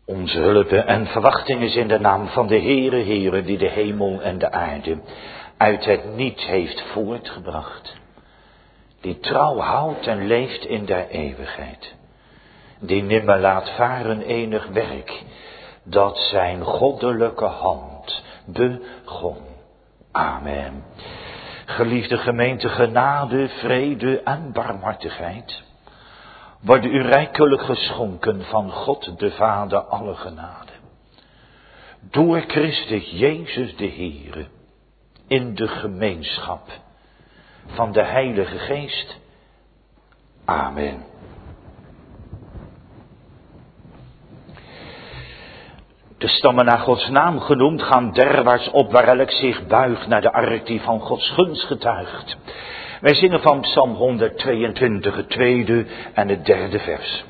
Onze hulp en verwachting is in de naam van de Heere, die de hemel en de aarde uit het niets heeft voortgebracht. Die trouw houdt en leeft in der eeuwigheid. Die nimmer laat varen enig werk, dat zijn goddelijke hand begon. Amen. Geliefde gemeente, genade, vrede en barmhartigheid worden u rijkelijk geschonken van God de Vader alle genade. Door Christus Jezus de Heere, in de gemeenschap van de Heilige Geest. Amen. De stammen naar Gods naam genoemd gaan derwaarts op waar elk zich buigt naar de ark die van Gods gunst getuigt. Wij zingen van Psalm 122, het tweede en het derde vers.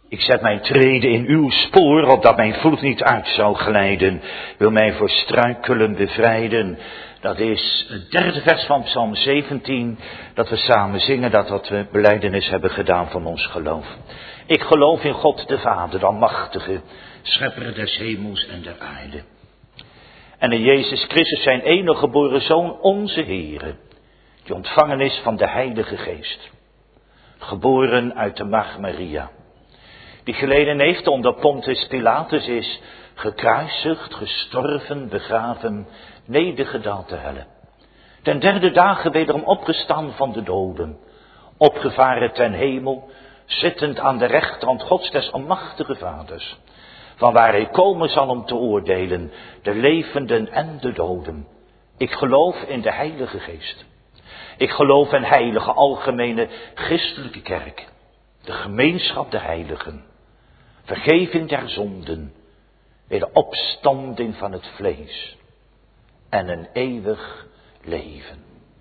Ik zet mijn treden in uw spoor, opdat mijn voet niet uit zou glijden. Wil mij voor struikelen bevrijden. Dat is het 3e vers van Psalm 17, dat we samen zingen, dat we belijdenis hebben gedaan van ons geloof. Ik geloof in God de Vader, de Almachtige, schepper des hemels en der aarde. En in Jezus Christus, zijn enige geboren Zoon, onze Heere, die ontvangen is van de Heilige Geest. Geboren uit de Maagd Maria. Die geleden heeft onder Pontius Pilatus, is gekruisigd, gestorven, begraven, nedergedaald te helle. Ten 3e dagen wederom opgestaan van de doden, opgevaren ten hemel, zittend aan de rechterhand Gods des almachtige Vaders, vanwaar hij komen zal om te oordelen, de levenden en de doden. Ik geloof in de Heilige Geest. Ik geloof in heilige, algemene, christelijke kerk, de gemeenschap der heiligen, vergeving der zonden, de opstanding van het vlees en een eeuwig leven.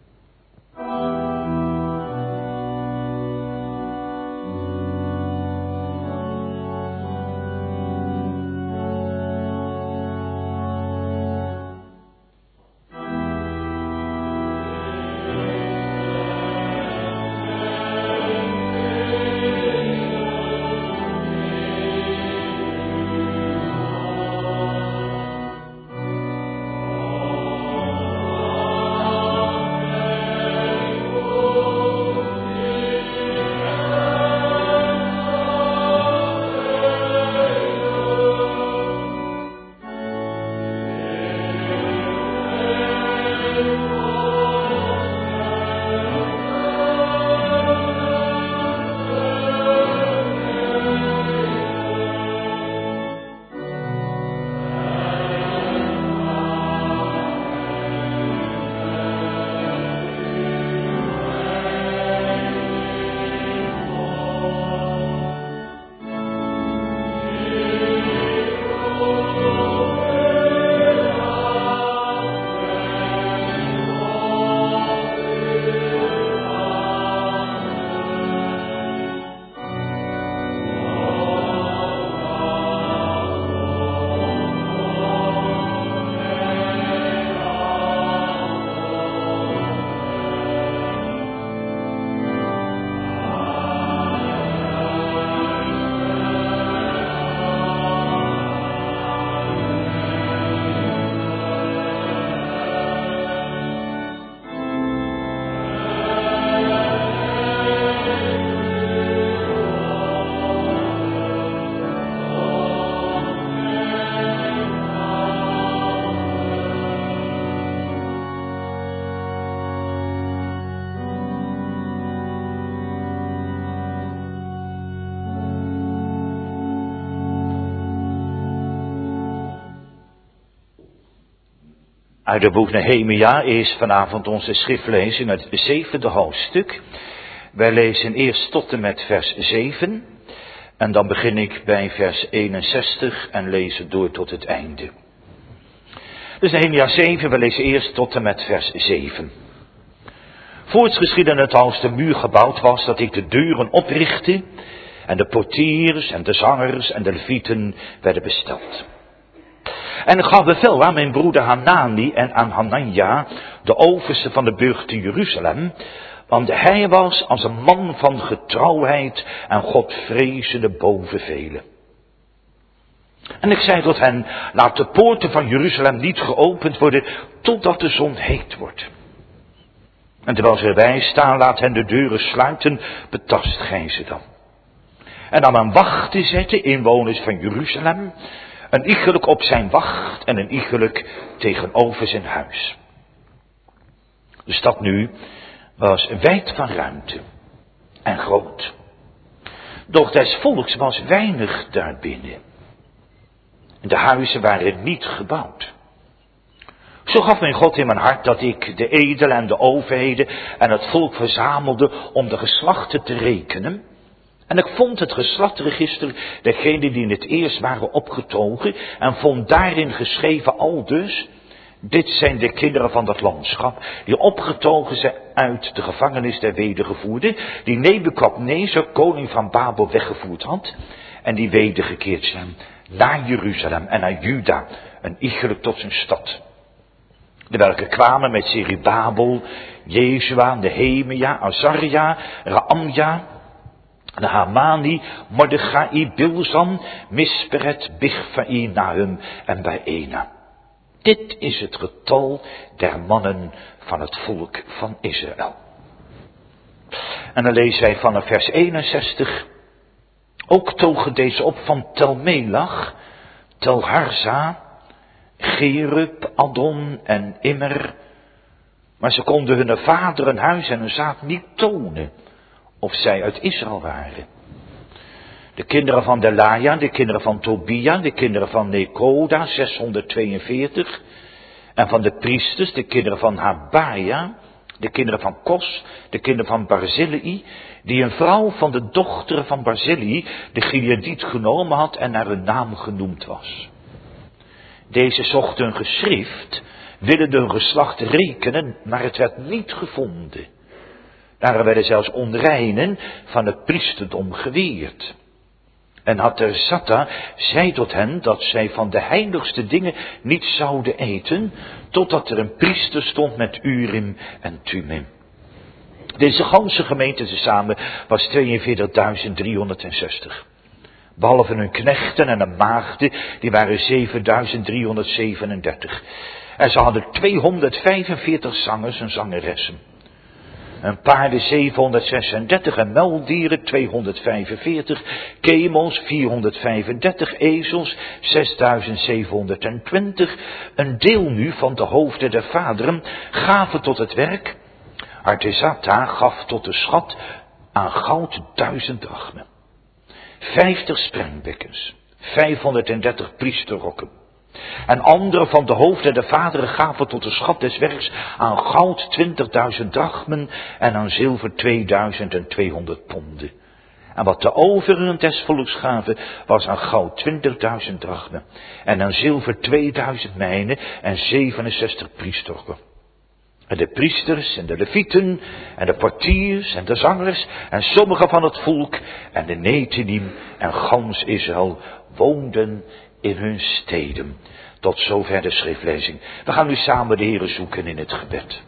Uit het boek Nehemia is vanavond onze schriftlezing het 7e hoofdstuk. Wij lezen eerst tot en met vers 7 en dan begin ik bij vers 61 en lezen door tot het einde. Dus Nehemia 7, we lezen eerst tot en met vers 7. Voorts geschiedde het als de muur gebouwd was, dat ik de deuren oprichtte en de portiers en de zangers en de levieten werden besteld. En ik gaf bevel aan mijn broeder Hanani en aan Hananja, de overste van de burcht in Jeruzalem, want hij was als een man van getrouwheid en godvrezende boven velen. En ik zei tot hen, laat de poorten van Jeruzalem niet geopend worden, totdat de zon heet wordt. En terwijl ze erbij staan, laat hen de deuren sluiten, betast gij ze dan. En aan een wacht te zetten, inwoners van Jeruzalem, een iegelijk op zijn wacht en een iegelijk tegenover zijn huis. De stad nu was wijd van ruimte en groot. Doch des volks was weinig daarbinnen. En de huizen waren niet gebouwd. Zo gaf mijn God in mijn hart dat ik de edelen en de overheden en het volk verzamelde om de geslachten te rekenen. En ik vond het geslachtregister, degenen die in het eerst waren opgetogen, en vond daarin geschreven aldus, Dit zijn de kinderen van dat landschap, die opgetogen zijn uit de gevangenis der wedergevoerden, die Nebukadnezar, koning van Babel, weggevoerd had, en die wedergekeerd zijn naar Jeruzalem en naar Juda, een iegelijk tot zijn stad. De welke kwamen met Zerubabel, Jezua, Nehemia, Azaria, Raamja, Nahamani, Mordechai, Bilzan, Misperet, Bigvai, Nahum en Baena. Dit is het getal der mannen van het volk van Israël. En dan lezen wij vanaf vers 61. Ook togen deze op van Tel-Melach, Tel-Harza, Gerub, Adon en Immer. Maar ze konden hun vader, een huis en een zaak niet tonen of zij uit Israël waren. De kinderen van Delaja, de kinderen van Tobia, de kinderen van Nekoda, 642. En van de priesters, de kinderen van Habaja, de kinderen van Kos, de kinderen van Barzillai, die een vrouw van de dochter van Barzillai, de Gileadiet, genomen had en naar hun naam genoemd was. Deze zochten een geschrift, willen hun geslacht rekenen, maar het werd niet gevonden. Daar werden zelfs onreinen van het priesterdom geweerd. En Hatersata zei tot hen dat zij van de heiligste dingen niet zouden eten, totdat er een priester stond met Urim en Thummim. Deze ganse gemeente tezamen was 42.360. Behalve hun knechten en hun maagden, die waren 7.337. En ze hadden 245 zangers en zangeressen. Een paarden 736 en muildieren 245, kemels 435, ezels 6720. Een deel nu van de hoofden der vaderen gaven tot het werk. Artesata gaf tot de schat aan goud 1000 drachmen. 50 sprengbekkens, 530 priesterrokken. En andere van de hoofden der vaderen gaven tot de schat des werks aan goud 20.000 drachmen en aan zilver 2200 ponden. En wat de overigen des volks gaven was aan goud 20.000 drachmen en aan zilver 2000 mijnen en 67 priesterrokken. En de priesters en de levieten en de portiers en de zangers en sommigen van het volk en de Nethinim en gans Israël woonden in hun steden. Tot zover de schriftlezing. We gaan nu samen de Heere zoeken in het gebed.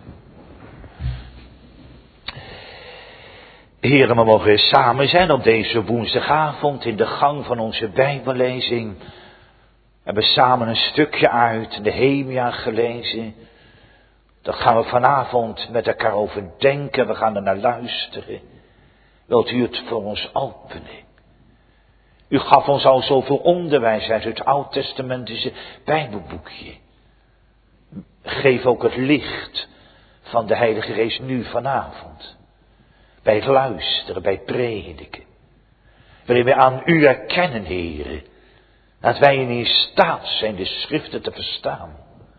Heere, we mogen samen zijn op deze woensdagavond in de gang van onze Bijbellezing. We hebben samen een stukje uit Nehemia gelezen. Daar gaan we vanavond met elkaar over denken. We gaan er naar luisteren. Wilt u het voor ons openen? U gaf ons al zoveel onderwijs uit het Oud-testamentische Bijbelboekje. Geef ook het licht van de Heilige Geest nu vanavond. Bij het luisteren, bij het prediken. Waarin wij aan u erkennen, Heere, dat wij in staat zijn de schriften te verstaan.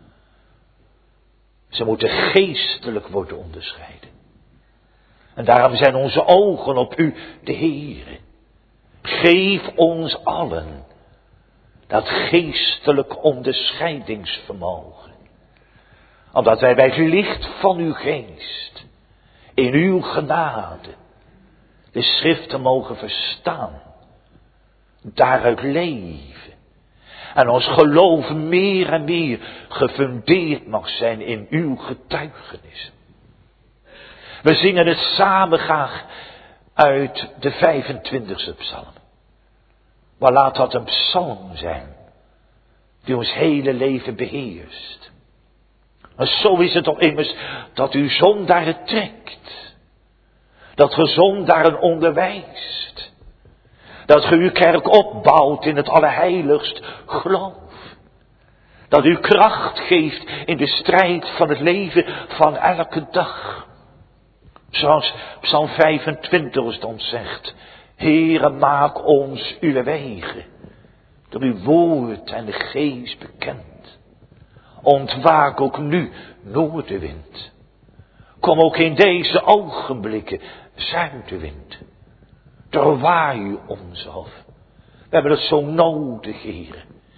Ze moeten geestelijk worden onderscheiden. En daarom zijn onze ogen op u, de Heere. Geef ons allen dat geestelijk onderscheidingsvermogen. Omdat wij bij het licht van uw geest, in uw genade, de schriften mogen verstaan. Daaruit leven. En ons geloof meer en meer gefundeerd mag zijn in uw getuigenis. We zingen het samen graag uit de 25e psalm. Maar laat dat een psalm zijn die ons hele leven beheerst. En zo is het toch immers dat u zondaren trekt. Dat ge zondaren onderwijst. Dat ge uw kerk opbouwt in het allerheiligst geloof. Dat u kracht geeft in de strijd van het leven van elke dag. Zoals Psalm 25 ons zegt. Heere, maak ons uw wegen door uw woord en de geest bekend. Ontwaak ook nu, noordenwind. Kom ook in deze ogenblikken, zuidenwind. Doorwaai u ons af. We hebben het zo nodig, Heere.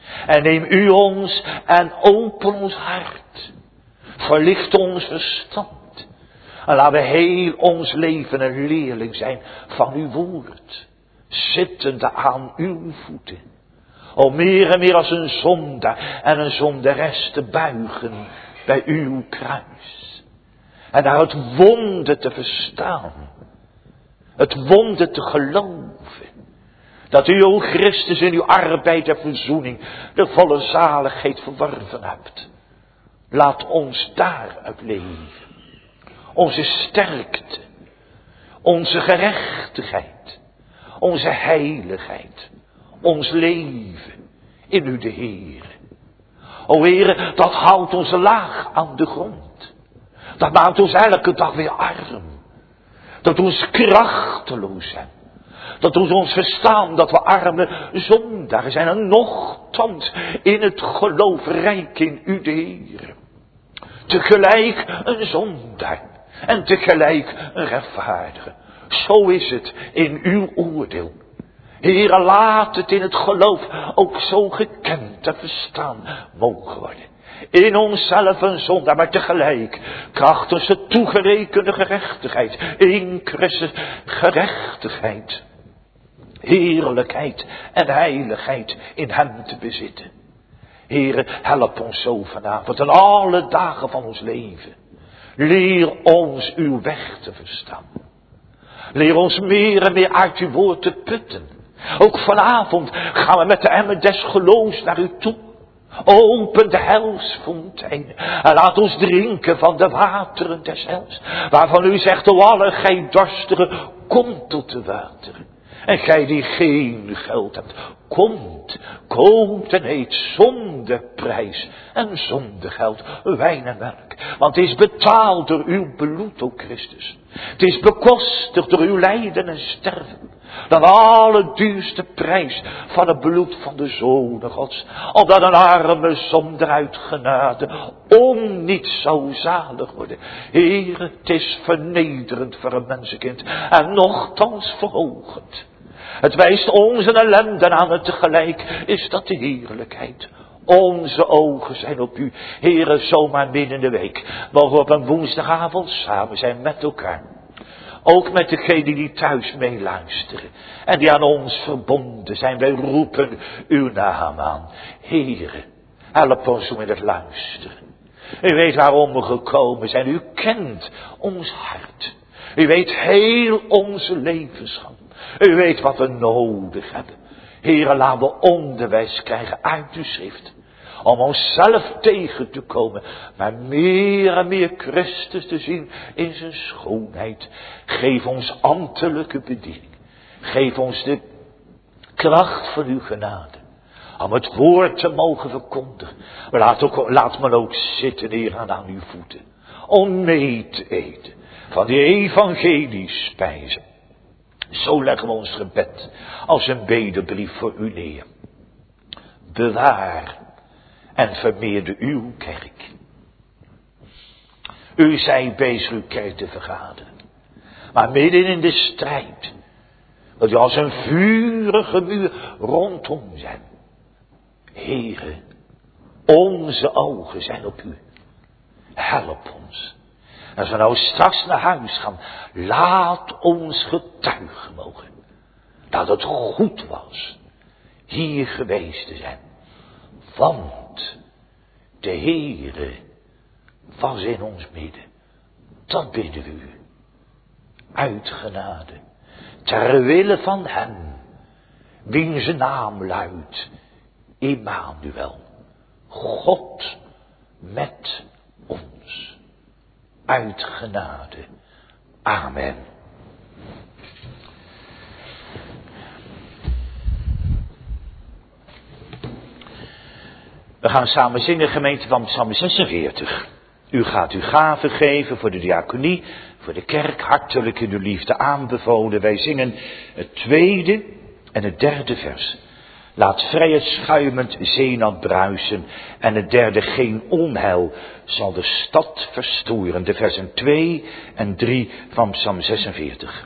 En neem u ons en open ons hart. Verlicht ons verstand. En laat we heel ons leven een leerling zijn van uw woord. Zittende aan uw voeten. Om meer en meer als een zondaar en een zondares te buigen bij uw kruis. En daar het wonder te verstaan. Het wonder te geloven. Dat u, o Christus, in uw arbeid en verzoening de volle zaligheid verworven hebt. Laat ons daaruit leven. Onze sterkte. Onze gerechtigheid. Onze heiligheid. Ons leven in u de Heer. O Heer, dat houdt ons laag aan de grond. Dat maakt ons elke dag weer arm. Dat doet ons krachteloos zijn. Dat doet ons verstaan dat we arme zondaar zijn. En nochtans in het geloof rijk in u de Heer. Tegelijk een zondaar. En tegelijk een rechtvaardige. Zo is het in uw oordeel. Heere, laat het in het geloof ook zo gekend en verstaan mogen worden. In onszelf een zondaar, maar tegelijk krachtens de toegerekende gerechtigheid. In Christus gerechtigheid, heerlijkheid en heiligheid in hem te bezitten. Heere, help ons zo vanavond en alle dagen van ons leven. Leer ons uw weg te verstaan. Leer ons meer en meer uit uw woord te putten. Ook vanavond gaan we met de emmer des geloofs naar u toe. Open de helsfontein en laat ons drinken van de wateren des hels. Waarvan u zegt, o alle gij dorstigen, komt tot de wateren. En gij die geen geld hebt, komt en eet zonder prijs en zonder geld wijn en melk. Want het is betaald door uw bloed, o Christus. Het is bekostigd door uw lijden en sterven. Dan alle duurste prijs van het bloed van de Zoon Gods. Opdat een arme zondaar uit genade om niet zou zalig worden. Heere, het is vernederend voor een mensenkind en nochtans verhoogend. Het wijst onze ellende aan en tegelijk is dat de heerlijkheid. Onze ogen zijn op u, Heere, zomaar midden in de week. Mogen we op een woensdagavond samen zijn met elkaar. Ook met degenen die thuis meeluisteren. En die aan ons verbonden zijn. Wij roepen uw naam aan. Heere, help ons om in het luisteren. U weet waarom we gekomen zijn. U kent ons hart. U weet heel onze levensgang. U weet wat we nodig hebben. Heere, laat we onderwijs krijgen uit uw schrift. Om onszelf tegen te komen. Maar meer en meer Christus te zien in zijn schoonheid. Geef ons ambtelijke bediening. Geef ons de kracht van uw genade. Om het woord te mogen verkondigen. Maar laat me ook zitten, Heer, aan uw voeten. Om mee te eten van die evangeliespijzen. Zo leggen we ons gebed als een bedebrief voor u neer. Bewaar en vermeerde uw kerk. U zijt bezig uw kerk te vergaderen. Maar midden in de strijd. Dat u als een vurige muur rondom zijn. Heere, onze ogen zijn op u. Help ons. Als we nou straks naar huis gaan, laat ons getuigen mogen. Dat het goed was hier geweest te zijn. Want de Heere was in ons midden. Dat bidden we u. Uit genade. Ter wille van hem. Wiens naam luidt. Immanuel. God met ons. Uit genade. Amen. We gaan samen zingen, gemeente, van Psalm 46. U gaat uw gaven geven voor de diaconie, voor de kerk, hartelijk in uw liefde aanbevolen. Wij zingen het tweede en het derde vers. Laat vrij het schuimend zeenat bruisen en het derde geen onheil zal de stad verstoren. De versen 2 en 3 van Psalm 46.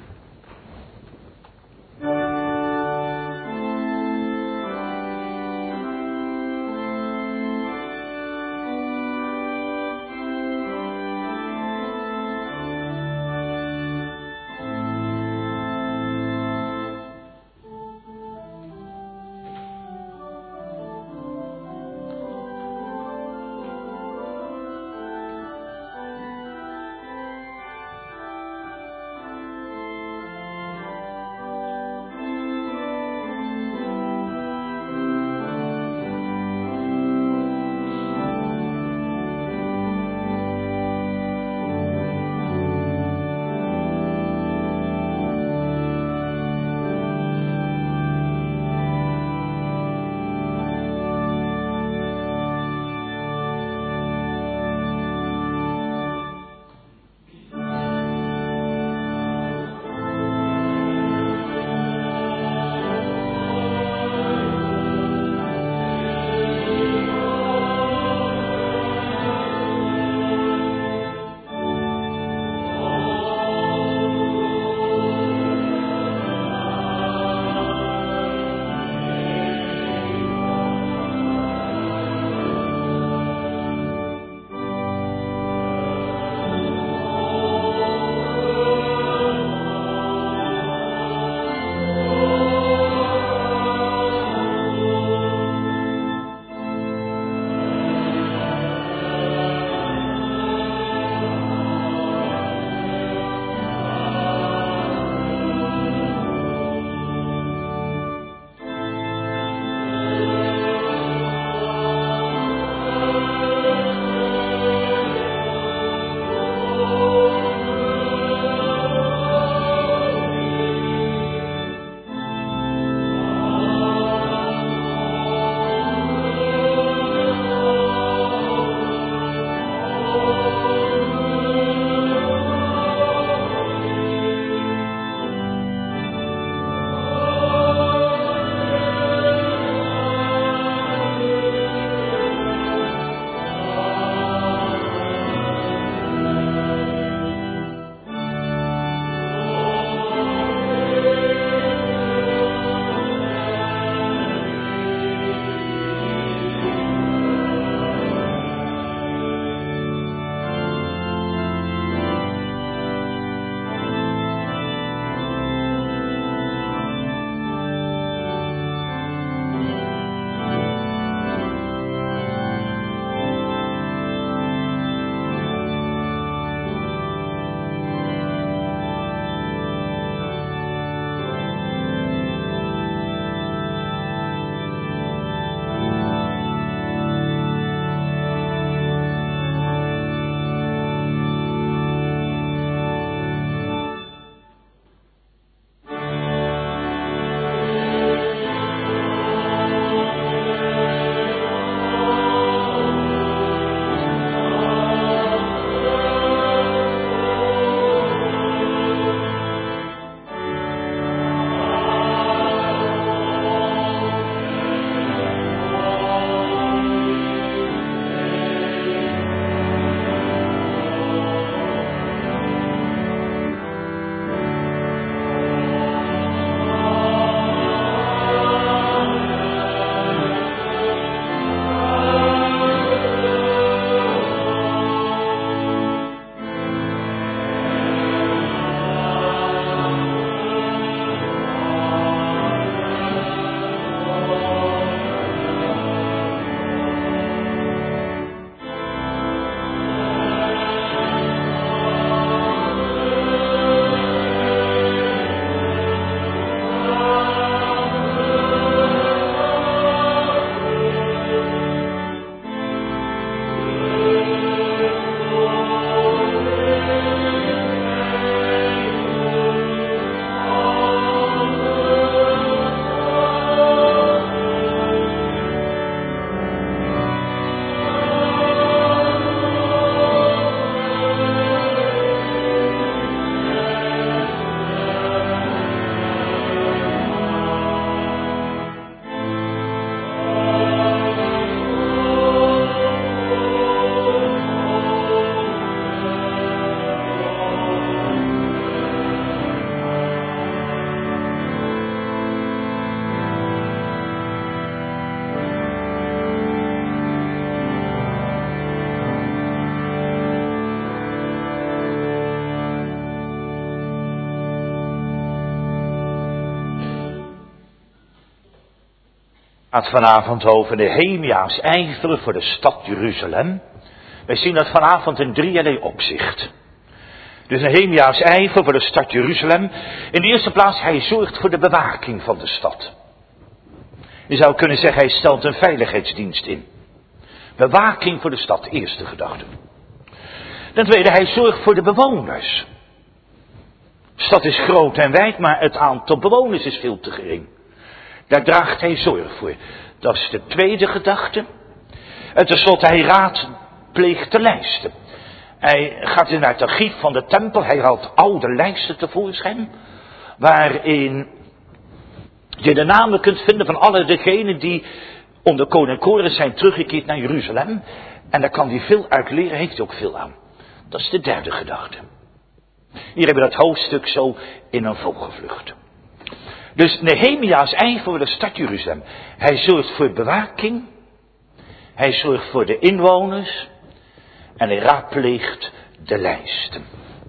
Gaat vanavond over Nehemia's ijver voor de stad Jeruzalem. Wij zien dat vanavond in drieërlei opzicht. Dus Nehemia's ijver voor de stad Jeruzalem. In de eerste plaats, hij zorgt voor de bewaking van de stad. Je zou kunnen zeggen, hij stelt een veiligheidsdienst in. Bewaking voor de stad, eerste gedachte. Ten tweede, hij zorgt voor de bewoners. De stad is groot en wijd, maar het aantal bewoners is veel te gering. Daar draagt hij zorg voor. Dat is de tweede gedachte. En tenslotte, hij raadpleegt de lijsten. Hij gaat in het archief van de tempel, hij haalt oude lijsten tevoorschijn, waarin je de namen kunt vinden van alle degenen die onder koning Kores zijn teruggekeerd naar Jeruzalem. En daar kan hij veel uit leren, heeft hij ook veel aan. Dat is de derde gedachte. Hier hebben we dat hoofdstuk zo in een vogelvlucht. Dus Nehemia's ijver voor de stad Jeruzalem. Hij zorgt voor bewaking. Hij zorgt voor de inwoners. En hij raadpleegt de lijsten.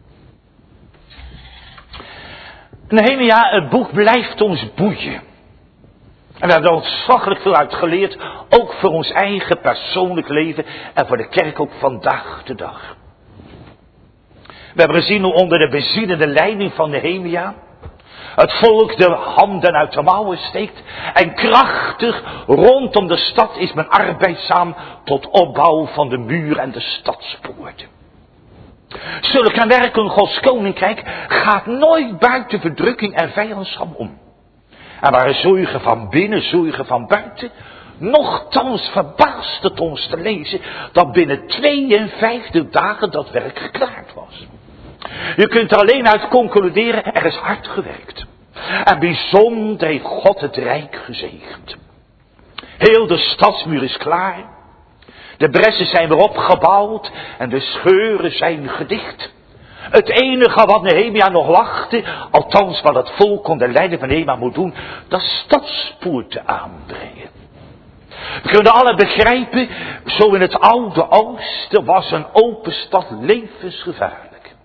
Nehemia, het boek blijft ons boeien. En we hebben er ontzaglijk veel uit geleerd. Ook voor ons eigen persoonlijk leven. En voor de kerk ook vandaag de dag. We hebben gezien hoe onder de bezielende leiding van Nehemia het volk de handen uit de mouwen steekt. En krachtig rondom de stad is men arbeidzaam tot opbouw van de muur en de stadspoorten. Zulke werken Gods koninkrijk gaat nooit buiten verdrukking en vijandschap om. En waar zorgen van binnen, zorgen van buiten. Nochtans verbaast het ons te lezen dat binnen 52 dagen dat werk geklaard was. Je kunt er alleen uit concluderen, er is hard gewerkt. En bijzonder heeft God het rijk gezegend. Heel de stadsmuur is klaar. De bressen zijn weer opgebouwd en de scheuren zijn gedicht. Het enige wat Nehemia nog wachtte, althans wat het volk onder leiding van Nehemia moet doen, dat stadspoorten aanbrengen. We kunnen alle begrijpen, zo in het oude oosten was een open stad levensgevaarlijk.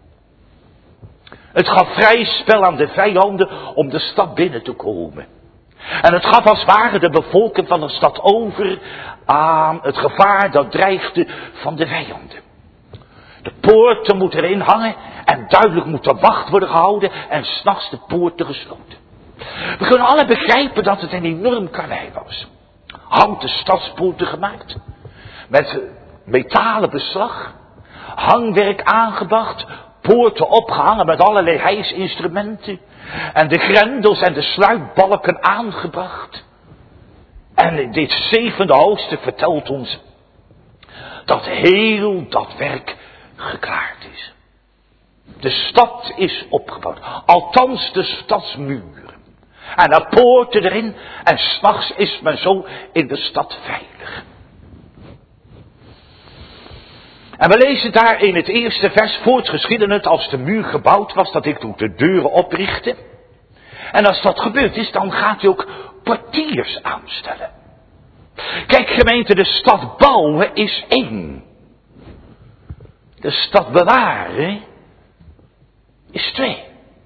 Het gaf vrij spel aan de vijanden om de stad binnen te komen. En het gaf als het ware de bevolking van de stad over aan het gevaar dat dreigde van de vijanden. De poorten moeten erin hangen en duidelijk moet de wacht worden gehouden en 's nachts de poorten gesloten. We kunnen alle begrijpen dat het een enorm karwei was. Houten stadspoorten gemaakt, met metalen beslag, hangwerk aangebracht, poorten opgehangen met allerlei hijsinstrumenten en de grendels en de sluitbalken aangebracht. En dit 7e hoofdstuk vertelt ons dat heel dat werk geklaard is. De stad is opgebouwd, althans de stadsmuren. En de poorten erin en 's nachts is men zo in de stad veilig. En we lezen daar in het eerste vers, voortgeschieden het als de muur gebouwd was, dat ik toen de deuren oprichtte. En als dat gebeurd is, dan gaat hij ook portiers aanstellen. Kijk gemeente, de stad bouwen is één. De stad bewaren is 2.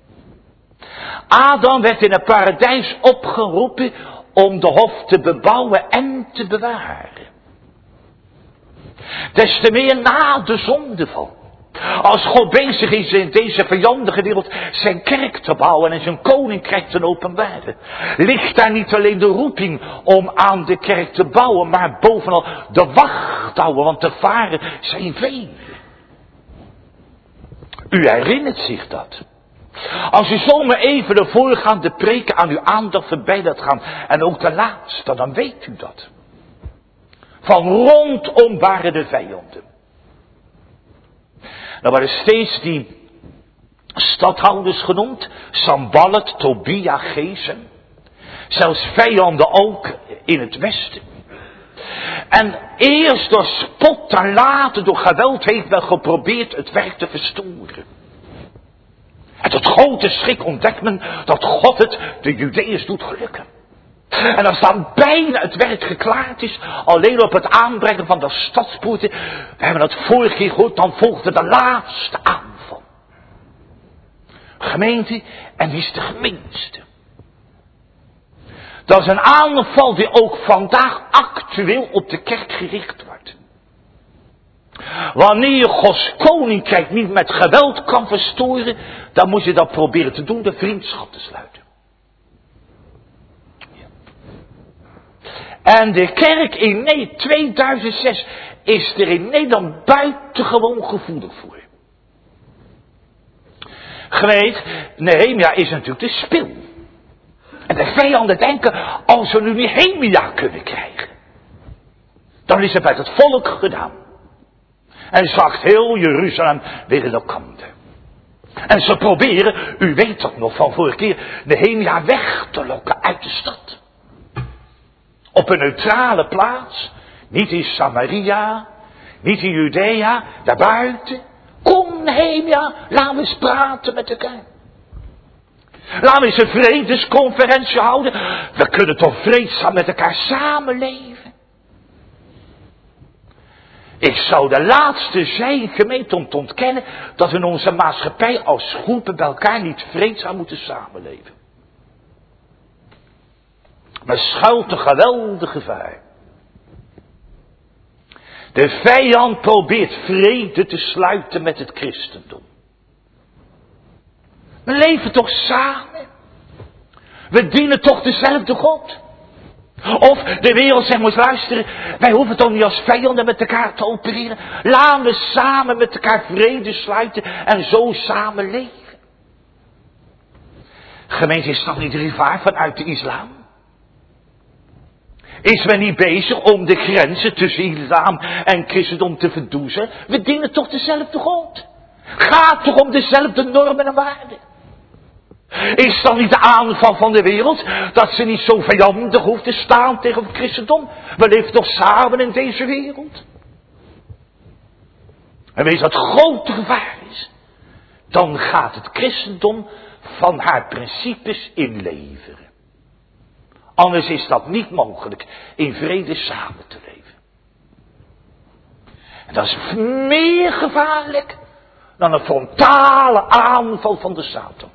Adam werd in het paradijs opgeroepen om de hof te bebouwen en te bewaren. Des te meer na de zondeval. Als God bezig is in deze vijandige wereld zijn kerk te bouwen en zijn koninkrijk te openbaren, ligt daar niet alleen de roeping om aan de kerk te bouwen, maar bovenal de wacht te houden, want de gevaren zijn veel. U herinnert zich dat. Als u zomaar even de voorgaande preken aan uw aandacht voorbij laat gaan, en ook de laatste, dan weet u dat. Van rondom waren de vijanden. Er waren steeds die stadhouders genoemd. Sanballat, Tobia, Gesem. Zelfs vijanden ook in het westen. En eerst door spot en later door geweld heeft men geprobeerd het werk te verstoren. En tot grote schrik ontdekt men dat God het de Judeërs doet gelukken. En als dan bijna het werk geklaard is, alleen op het aanbrengen van de stadspoorten, we hebben het vorige keer gehoord, dan volgde de laatste aanval. Gemeente, en wie is de gemeenste? Dat is een aanval die ook vandaag actueel op de kerk gericht wordt. Wanneer je Gods koninkrijk niet met geweld kan verstoren, dan moet je dat proberen te doen, de vriendschap te sluiten. En de kerk in 2006 is er in Nederland buitengewoon gevoelig voor. Gemeente, Nehemia is natuurlijk de spil. En de vijanden denken, als we nu Nehemia kunnen krijgen, dan is het bij het volk gedaan. En zakt heel Jeruzalem weer in de kanten. En ze proberen, u weet dat nog van vorige keer, Nehemia weg te lokken uit de stad. Op een neutrale plaats, niet in Samaria, niet in Judea, daarbuiten. Kom Nehemia, laten we eens praten met elkaar. Laten we eens een vredesconferentie houden. We kunnen toch vreedzaam met elkaar samenleven. Ik zou de laatste zijn, gemeente, om te ontkennen dat we in onze maatschappij als groepen bij elkaar niet vreedzaam moeten samenleven. Maar schuilt een geweldig gevaar. De vijand probeert vrede te sluiten met het christendom. We leven toch samen? We dienen toch dezelfde God? Of de wereld zegt, moet luisteren, wij hoeven toch niet als vijanden met elkaar te opereren. Laten we samen met elkaar vrede sluiten en zo samen leven. Gemeente, is dat niet rivaar vanuit de islam? Is men niet bezig om de grenzen tussen islam en christendom te verdoezelen? We dienen toch dezelfde God? Gaat toch om dezelfde normen en waarden? Is dan niet de aanval van de wereld dat ze niet zo vijandig hoeft te staan tegen het christendom? We leven toch samen in deze wereld? En wees dat grote gevaar is, dan gaat het christendom van haar principes inleveren. Anders is dat niet mogelijk in vrede samen te leven. En dat is meer gevaarlijk dan een frontale aanval van de Satan.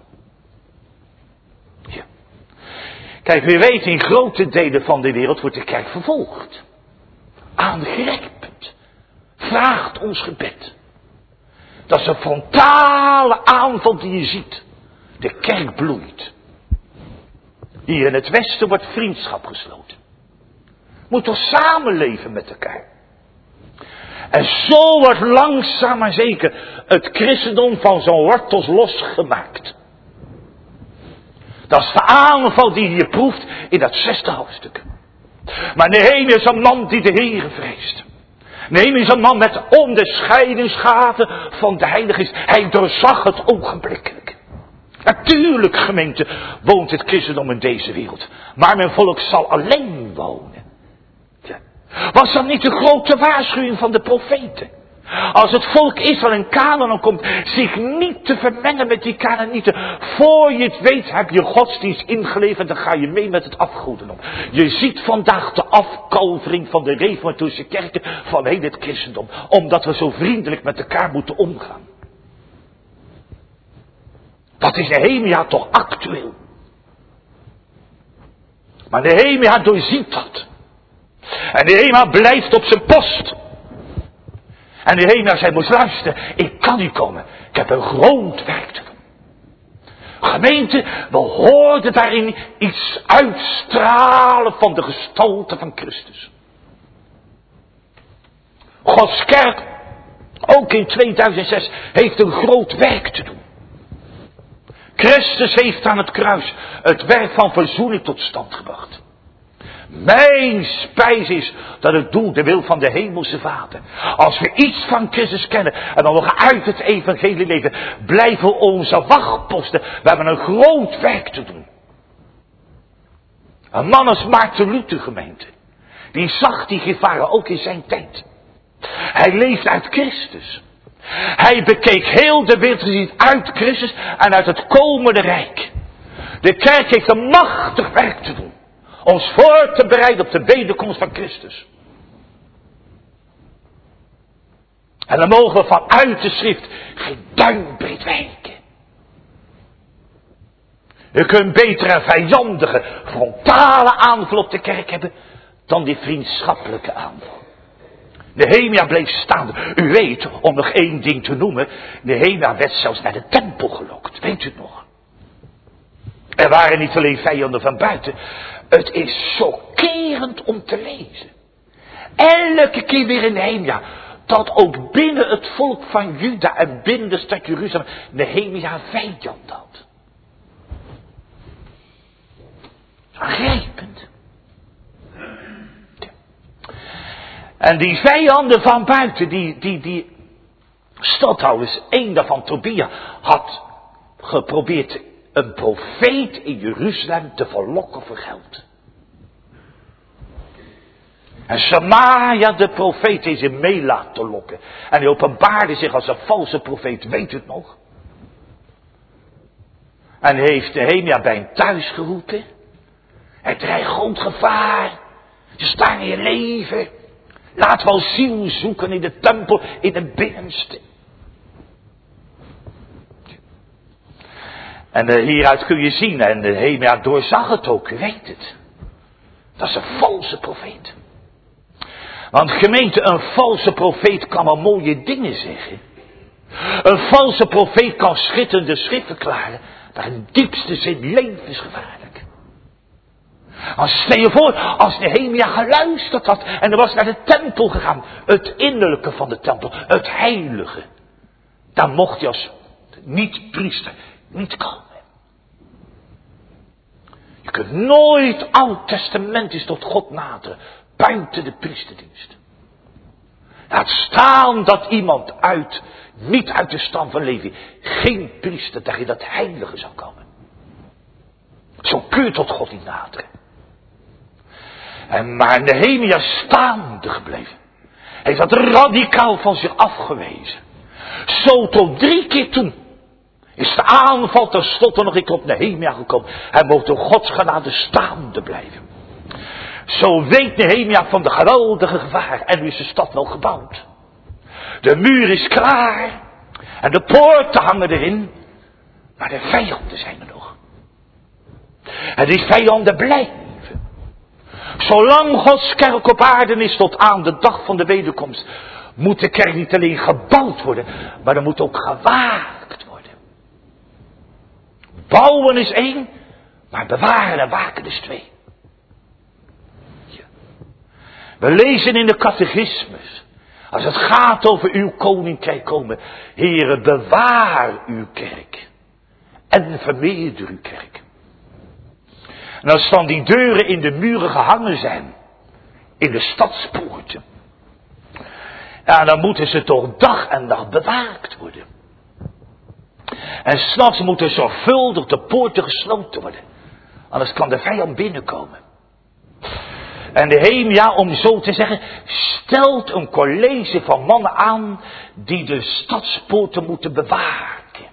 Ja. Kijk, we weten, in grote delen van de wereld wordt de kerk vervolgd. Aangrijpend. Vraagt ons gebed. Dat is een frontale aanval die je ziet. De kerk bloeit. Hier in het Westen wordt vriendschap gesloten. Moet toch samenleven met elkaar. En zo wordt langzaam maar zeker het christendom van zijn wortels losgemaakt. Dat is de aanval die je proeft in dat 6e hoofdstuk. Maar Nehemia is een man die de Heere vreest. Nehemia is een man met onderscheidingsgaven van de Heilige Geest. Hij doorzag het ogenblikkelijk. Natuurlijk, gemeente, woont het christendom in deze wereld. Maar mijn volk zal alleen wonen. Ja. Was dat niet de grote waarschuwing van de profeten? Als het volk Israël in Canaan komt, zich niet te vermengen met die Canaanieten. Voor je het weet heb je godsdienst ingeleverd, dan ga je mee met het afgodendom. Je ziet vandaag de afkalvering van de reformatorische kerken van heel het christendom. Omdat we zo vriendelijk met elkaar moeten omgaan. Dat is Nehemia toch actueel. Maar Nehemia doorziet dat. En Nehemia blijft op zijn post. En Nehemia zei, moet luisteren, ik kan niet komen. Ik heb een groot werk te doen. Gemeente, we hoorden daarin iets uitstralen van de gestalte van Christus. Gods kerk, ook in 2006, heeft een groot werk te doen. Christus heeft aan het kruis het werk van verzoening tot stand gebracht. Mijn spijs is dat ik doe de wil van de hemelse Vader. Als we iets van Christus kennen en dan nog uit het evangelie leven, blijven onze wachtposten. We hebben een groot werk te doen. Een man als Maarten Luther, gemeente, die zag die gevaren ook in zijn tijd. Hij leeft uit Christus. Hij bekeek heel de wereld uit Christus en uit het komende rijk. De kerk heeft een machtig werk te doen. Ons voor te bereiden op de wederkomst van Christus. En dan mogen we vanuit de schrift geen duimbreed wijken. Je kunt beter een vijandige, frontale aanval op de kerk hebben dan die vriendschappelijke aanval. Nehemia bleef staan. U weet, om nog één ding te noemen, Nehemia werd zelfs naar de tempel gelokt. Weet u het nog? Er waren niet alleen vijanden van buiten. Het is chockerend om te lezen. Elke keer weer in Nehemia. Dat ook binnen het volk van Juda en binnen de stad Jeruzalem Nehemia vijand had. Aangrijpend. En die vijanden van buiten, die stadhouders, één daarvan, Tobia, had geprobeerd een profeet in Jeruzalem te verlokken voor geld. En Samaria, de profeet, is hem mee laten lokken. En hij openbaarde zich als een valse profeet, weet u het nog? En heeft Nehemia bij hem thuis geroepen. Hij dreigt groot gevaar. Je staat in je leven. Laat wel ziel zoeken in de tempel, in het binnenste. En hieruit kun je zien, en Nehemia doorzag het ook, u weet het. Dat is een valse profeet. Want gemeente, een valse profeet kan wel mooie dingen zeggen. Een valse profeet kan schitterende schrift verklaren, maar in diepste zin levensgevaarlijk. Stel je voor, als Nehemia geluisterd had en er was naar de tempel gegaan, het innerlijke van de tempel, het heilige, dan mocht hij als niet-priester niet komen. Je kunt nooit oud-testamentisch tot God naderen, buiten de priesterdienst. Laat staan dat iemand niet uit de stam van Levi, geen priester, dat je dat heilige zou komen. Zo kun je tot God niet naderen. Maar Nehemia staande gebleven. Hij heeft dat radicaal van zich afgewezen. Zo tot 3 keer toe is de aanval tenslotte nog een keer op Nehemia gekomen. Hij mocht door Gods genade staande blijven. Zo weet Nehemia van de geweldige gevaar. En nu is de stad wel gebouwd. De muur is klaar. En de poorten hangen erin. Maar de vijanden zijn er nog. En die vijanden blijven. Zolang Gods kerk op aarde is tot aan de dag van de wederkomst, moet de kerk niet alleen gebouwd worden, maar er moet ook gewaakt worden. Bouwen is 1, maar bewaren en waken is 2. Ja. We lezen in de catechismus, als het gaat over uw koninkrijk komen, Heere, bewaar uw kerk en vermeerder uw kerk. En als dan die deuren in de muren gehangen zijn, in de stadspoorten, ja, dan moeten ze toch dag en nacht bewaakt worden. En 's nachts moeten zorgvuldig de poorten gesloten worden, anders kan de vijand binnenkomen. En Nehemia, om zo te zeggen, stelt een college van mannen aan die de stadspoorten moeten bewaken.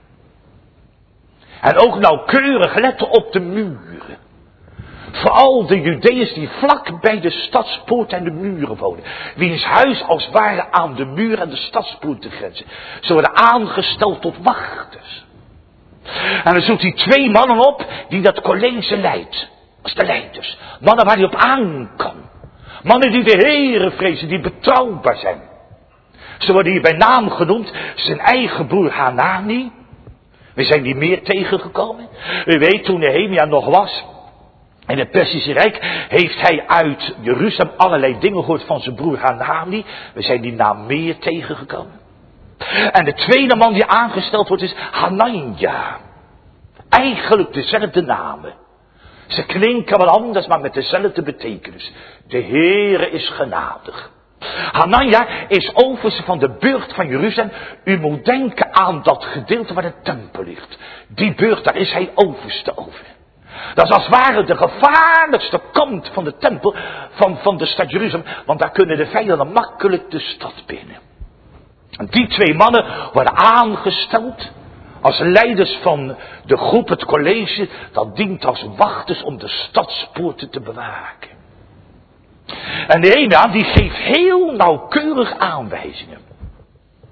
En ook nauwkeurig letten op de muren. Vooral de Judeërs die vlak bij de stadspoort en de muren wonen. Wiens huis als het ware aan de muur en de stadspoort te grenzen. Ze worden aangesteld tot wachters. En dan zoekt hij 2 mannen op die dat college leidt. Als de leiders. Mannen waar hij op aan kan. Mannen die de Heere vrezen, die betrouwbaar zijn. Ze worden hier bij naam genoemd. Zijn eigen broer Hanani. We zijn die meer tegengekomen. U weet, toen Nehemia nog was in het Perzische Rijk, heeft hij uit Jeruzalem allerlei dingen gehoord van zijn broer Hanani. We zijn die naam meer tegengekomen. En de tweede man die aangesteld wordt is Hananja. Eigenlijk dezelfde namen. Ze klinken wel anders, maar met dezelfde betekenis. De Heere is genadig. Hananja is overste van de burcht van Jeruzalem. U moet denken aan dat gedeelte waar de tempel ligt. Die burcht, daar is hij overste over. Dat is als het ware de gevaarlijkste kant van de tempel van de stad Jeruzalem. Want daar kunnen de vijanden makkelijk de stad binnen. En die 2 mannen worden aangesteld als leiders van de groep, het college. Dat dient als wachters om de stadspoorten te bewaken. En Nehemia die geeft heel nauwkeurig aanwijzingen.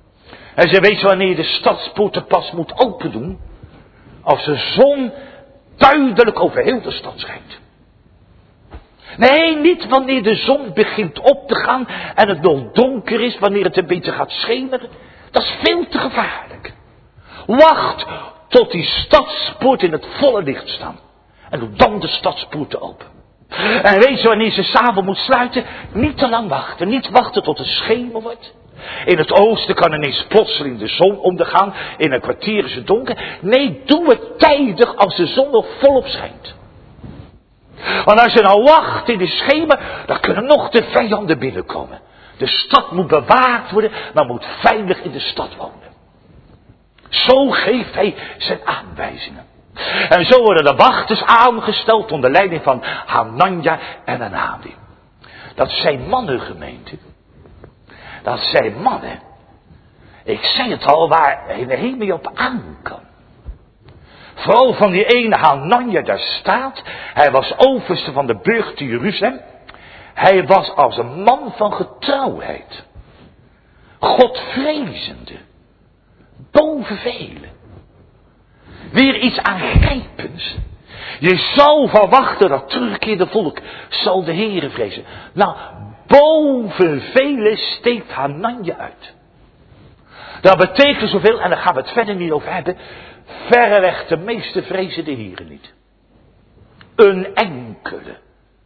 En ze weet wanneer je de stadspoorten pas moet open doen. Als de zon duidelijk over heel de stad schijnt. Nee, niet wanneer de zon begint op te gaan en het nog donker is, wanneer het een beetje gaat schemeren. Dat is veel te gevaarlijk. Wacht tot die stadspoort in het volle licht staan. En doe dan de stadspoorten open. En weet je, wanneer ze 's avonds moet sluiten, niet te lang wachten. Niet wachten tot het schemer wordt. In het oosten kan ineens plotseling de zon ondergaan. In een kwartier is het donker. Nee, doe het tijdig als de zon nog volop schijnt. Want als je nou wacht in de schemer, dan kunnen nog de vijanden binnenkomen. De stad moet bewaakt worden, maar moet veilig in de stad wonen. Zo geeft hij zijn aanwijzingen. En zo worden de wachters aangesteld onder leiding van Hananja en Hanani. Dat zijn mannen, gemeente. Dat zijn mannen. Ik zei het al, waar Nehemia op aan kan. Vooral van die ene Hananja daar staat. Hij was overste van de burcht te Jeruzalem. Hij was als een man van getrouwheid. Godvrezende. Boven velen. Weer iets aangrijpends. Je zou verwachten dat terugkeerde volk zal de Heere vrezen. Nou, boven velen steekt Hananja uit. Dat betekent zoveel, en daar gaan we het verder niet over hebben. Verreweg de meeste vrezen de Heere niet. Een enkele.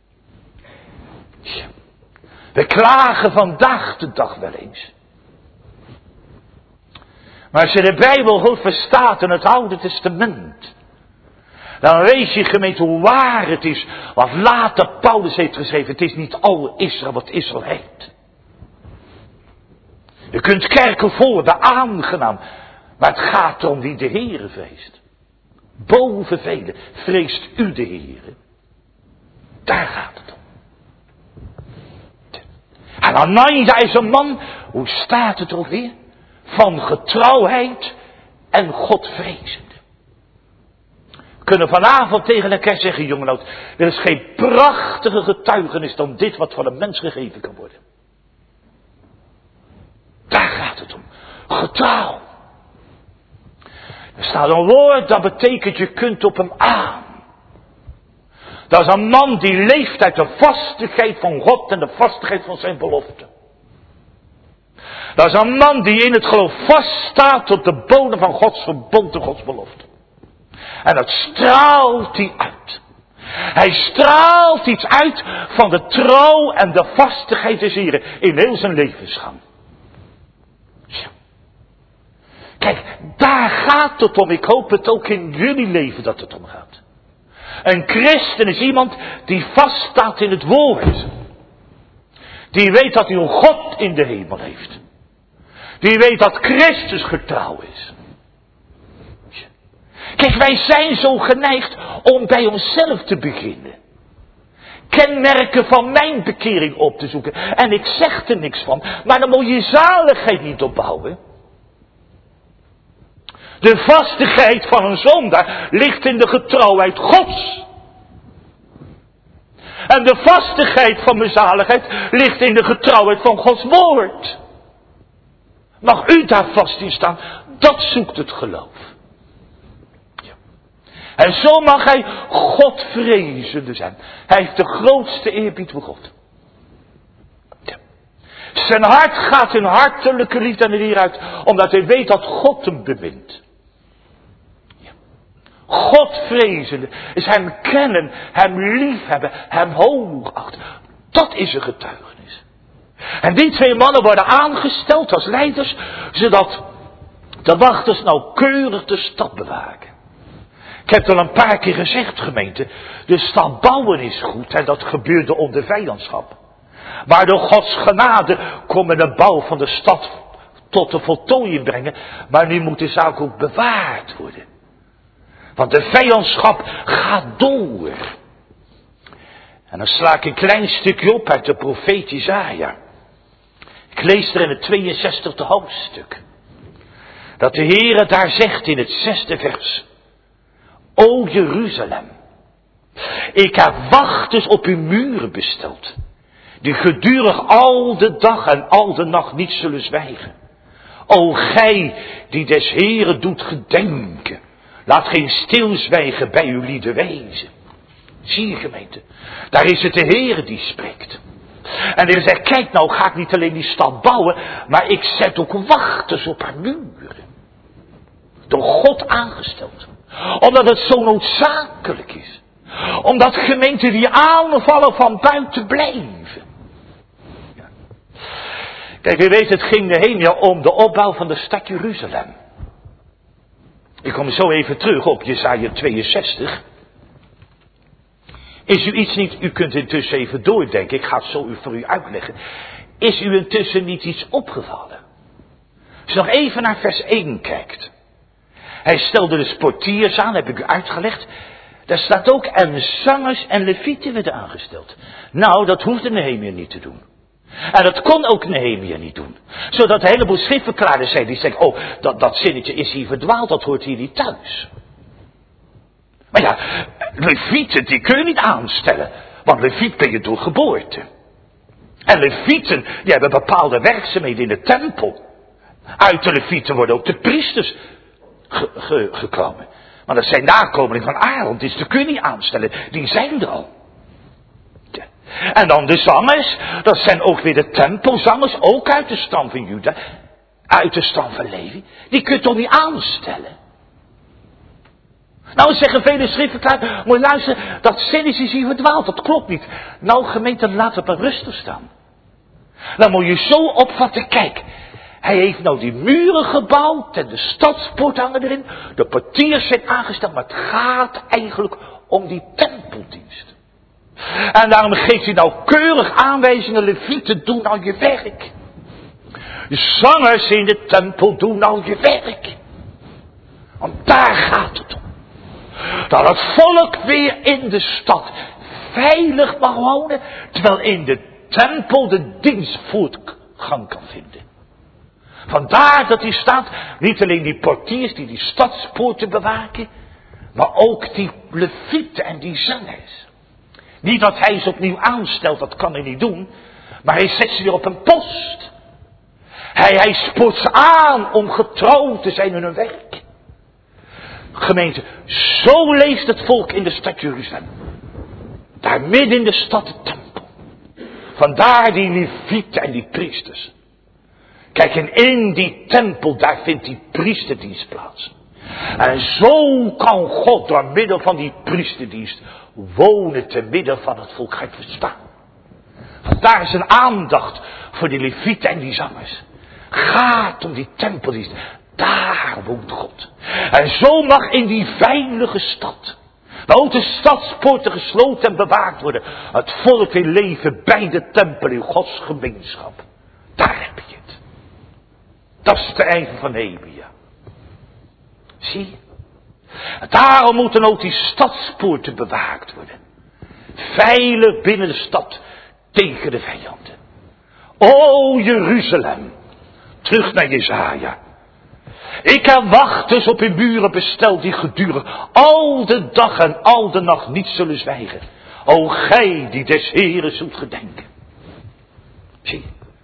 Ja. We klagen vandaag de dag wel eens. Maar als je de Bijbel goed verstaat in het Oude Testament, dan weet je, gemeente, hoe waar het is wat later Paulus heeft geschreven. Het is niet al Israël wat Israël heet. Je kunt kerken volgen, aangenaam. Maar het gaat om wie de Heere vreest. Boven velen vreest u de Heere. Daar gaat het om. En Hananja is een man, hoe staat het er ook weer? Van getrouwheid en Godvrezende. We kunnen vanavond tegen elkaar zeggen, jongen, er is geen prachtige getuigenis dan dit wat van een mens gegeven kan worden. Daar gaat het om. Getrouw. Er staat een woord, dat betekent je kunt op hem aan. Dat is een man die leeft uit de vastigheid van God en de vastigheid van zijn belofte. Dat is een man die in het geloof vaststaat op de bodem van Gods verbond en Gods belofte. En dat straalt hij uit. Hij straalt iets uit van de trouw en de vastigheid des Heren in heel zijn levensgang. Ja. Kijk, daar gaat het om. Ik hoop het ook in jullie leven dat het om gaat. Een christen is iemand die vaststaat in het woord. Die weet dat hij een God in de hemel heeft. Die weet dat Christus getrouw is. Kijk, wij zijn zo geneigd om bij onszelf te beginnen. Kenmerken van mijn bekering op te zoeken. En ik zeg er niks van. Maar dan moet je zaligheid niet opbouwen. De vastigheid van een zondaar ligt in de getrouwheid Gods. En de vastigheid van mijn zaligheid ligt in de getrouwheid van Gods woord. Mag u daar vast in staan? Dat zoekt het geloof. Ja. En zo mag hij Godvrezende zijn. Hij heeft de grootste eerbied voor God. Ja. Zijn hart gaat in hartelijke liefde aan de Heer uit, omdat hij weet dat God hem bemint. Ja. Godvrezende is hem kennen, hem liefhebben, hem hoogachten. Dat is een getuigenis. En die twee mannen worden aangesteld als leiders, zodat de wachters nauwkeurig de stad bewaken. Ik heb het al een paar keer gezegd, gemeente, de stad bouwen is goed en dat gebeurde onder vijandschap. Maar door Gods genade kon men de bouw van de stad tot de voltooiing brengen, maar nu moet de zaak ook bewaard worden. Want de vijandschap gaat door. En dan sla ik een klein stukje op uit de profeet Jesaja. Ik lees er in het 62e hoofdstuk. Dat de Heere daar zegt in het 6e vers. O Jeruzalem, ik heb wachters op uw muren besteld, die gedurig al de dag en al de nacht niet zullen zwijgen. O gij die des Heeren doet gedenken, Laat geen stilzwijgen bij uw lieden wezen. Zie je, gemeente, daar is het de Heere die spreekt. En de Heer zegt, kijk nou, ga ik niet alleen die stad bouwen, maar ik zet ook wachters op haar muren. Door God aangesteld. Omdat het zo noodzakelijk is. Omdat gemeenten die aanvallen van buiten blijven. Ja. Kijk, u weet, het ging Nehemia om de opbouw van de stad Jeruzalem. Ik kom zo even terug op Jesaja 62. Is u iets niet, u kunt intussen even doordenken, ik ga het zo voor u uitleggen. Is u intussen niet iets opgevallen? Als je nog even naar vers 1 kijkt. Hij stelde de portiers aan, heb ik u uitgelegd. Daar staat ook, en zangers en levieten werden aangesteld. Nou, dat hoefde Nehemia niet te doen. En dat kon ook Nehemia niet doen. Zodat een heleboel schriftverklaarders zijn, die zeggen, oh, dat zinnetje is hier verdwaald, dat hoort hier niet thuis. Maar ja, levieten, die kun je niet aanstellen. Want leviet ben je door geboorte. En levieten, die hebben bepaalde werkzaamheden in de tempel. Uit de levieten worden ook de priesters gekomen. Maar dat zijn nakomelingen van Aaron, dus die kun je niet aanstellen. Die zijn er al. Ja. En dan de zangers, dat zijn ook weer de tempelzangers, ook uit de stam van Juda. Uit de stam van Levi. Die kun je toch niet aanstellen. Nou zeggen vele schriftverklaarders, moet je luisteren, dat zinnetje is hier verdwaald, dat klopt niet. Nou gemeente, laat het maar rustig staan. Dan moet je zo opvatten, kijk. Hij heeft nou die muren gebouwd en de stadspoort hangen erin. De portiers zijn aangesteld, maar het gaat eigenlijk om die tempeldienst. En daarom geeft hij nou keurig aanwijzingen, levieten, doe nou je werk. De zangers in de tempel, doe nou je werk. Want daar gaat het om. Dat het volk weer in de stad veilig mag wonen, terwijl in de tempel de dienst voortgang kan vinden. Vandaar dat hier staat, niet alleen die portiers die stadspoorten bewaken, maar ook die levieten en die zangers. Niet dat hij ze opnieuw aanstelt, dat kan hij niet doen, maar hij zet ze weer op een post. Hij spoort ze aan om getrouw te zijn in hun werk. Gemeente, zo leeft het volk in de stad Jeruzalem. Daar midden in de stad de tempel. Vandaar die levieten en die priesters. Kijk, en in die tempel, daar vindt die priesterdienst plaats. En zo kan God door middel van die priesterdienst wonen te midden van het volk. Ga je het verstaan? Vandaar is een aandacht voor die levieten en die zangers. Gaat om die tempeldienst. Daar woont God. En zo mag in die veilige stad, waar ook de stadspoorten gesloten en bewaakt worden, het volk weer leven bij de tempel in Gods gemeenschap. Daar heb je het. Dat is de eigen van Nehemia. Zie je? Daarom moeten ook die stadspoorten bewaakt worden. Veilig binnen de stad tegen de vijanden. O Jeruzalem. Terug naar Jesaja. Ik heb wachters op uw muren besteld die gedurig al de dag en al de nacht niet zullen zwijgen. O gij die des Heeren zult gedenken. Zie.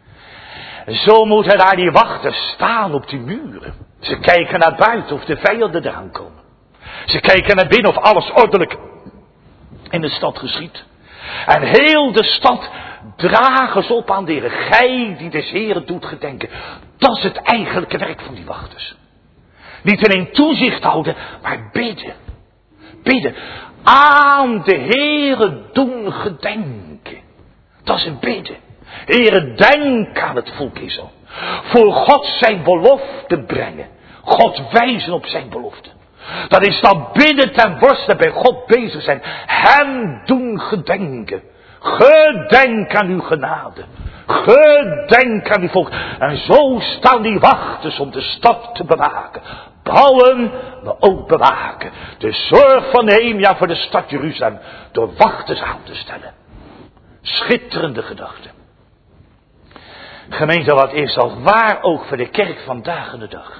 Zo moeten daar die wachters staan op die muren. Ze kijken naar buiten of de vijanden eraan komen. Ze kijken naar binnen of alles ordelijk in de stad geschiet. En heel de stad dragen ze op aan de Heer. Gij die des Heeren doet gedenken. Dat is het eigenlijke werk van die wachters. Niet alleen toezicht houden, maar bidden. Bidden. Aan de Heere doen gedenken. Dat is een bidden. Heere, denk aan het volk Israël. Voor God zijn belofte brengen. God wijzen op zijn belofte. Dat is dan bidden ten worste bij God bezig zijn. Hem doen gedenken. Gedenk aan uw genade. Gedenk aan uw volk. En zo staan die wachters om de stad te bewaken. Bouwen, maar ook bewaken. De zorg van Nehemia voor de stad Jeruzalem. Door wachters aan te stellen. Schitterende gedachte. Gemeente, wat is al waar ook voor de kerk vandaag en de dag.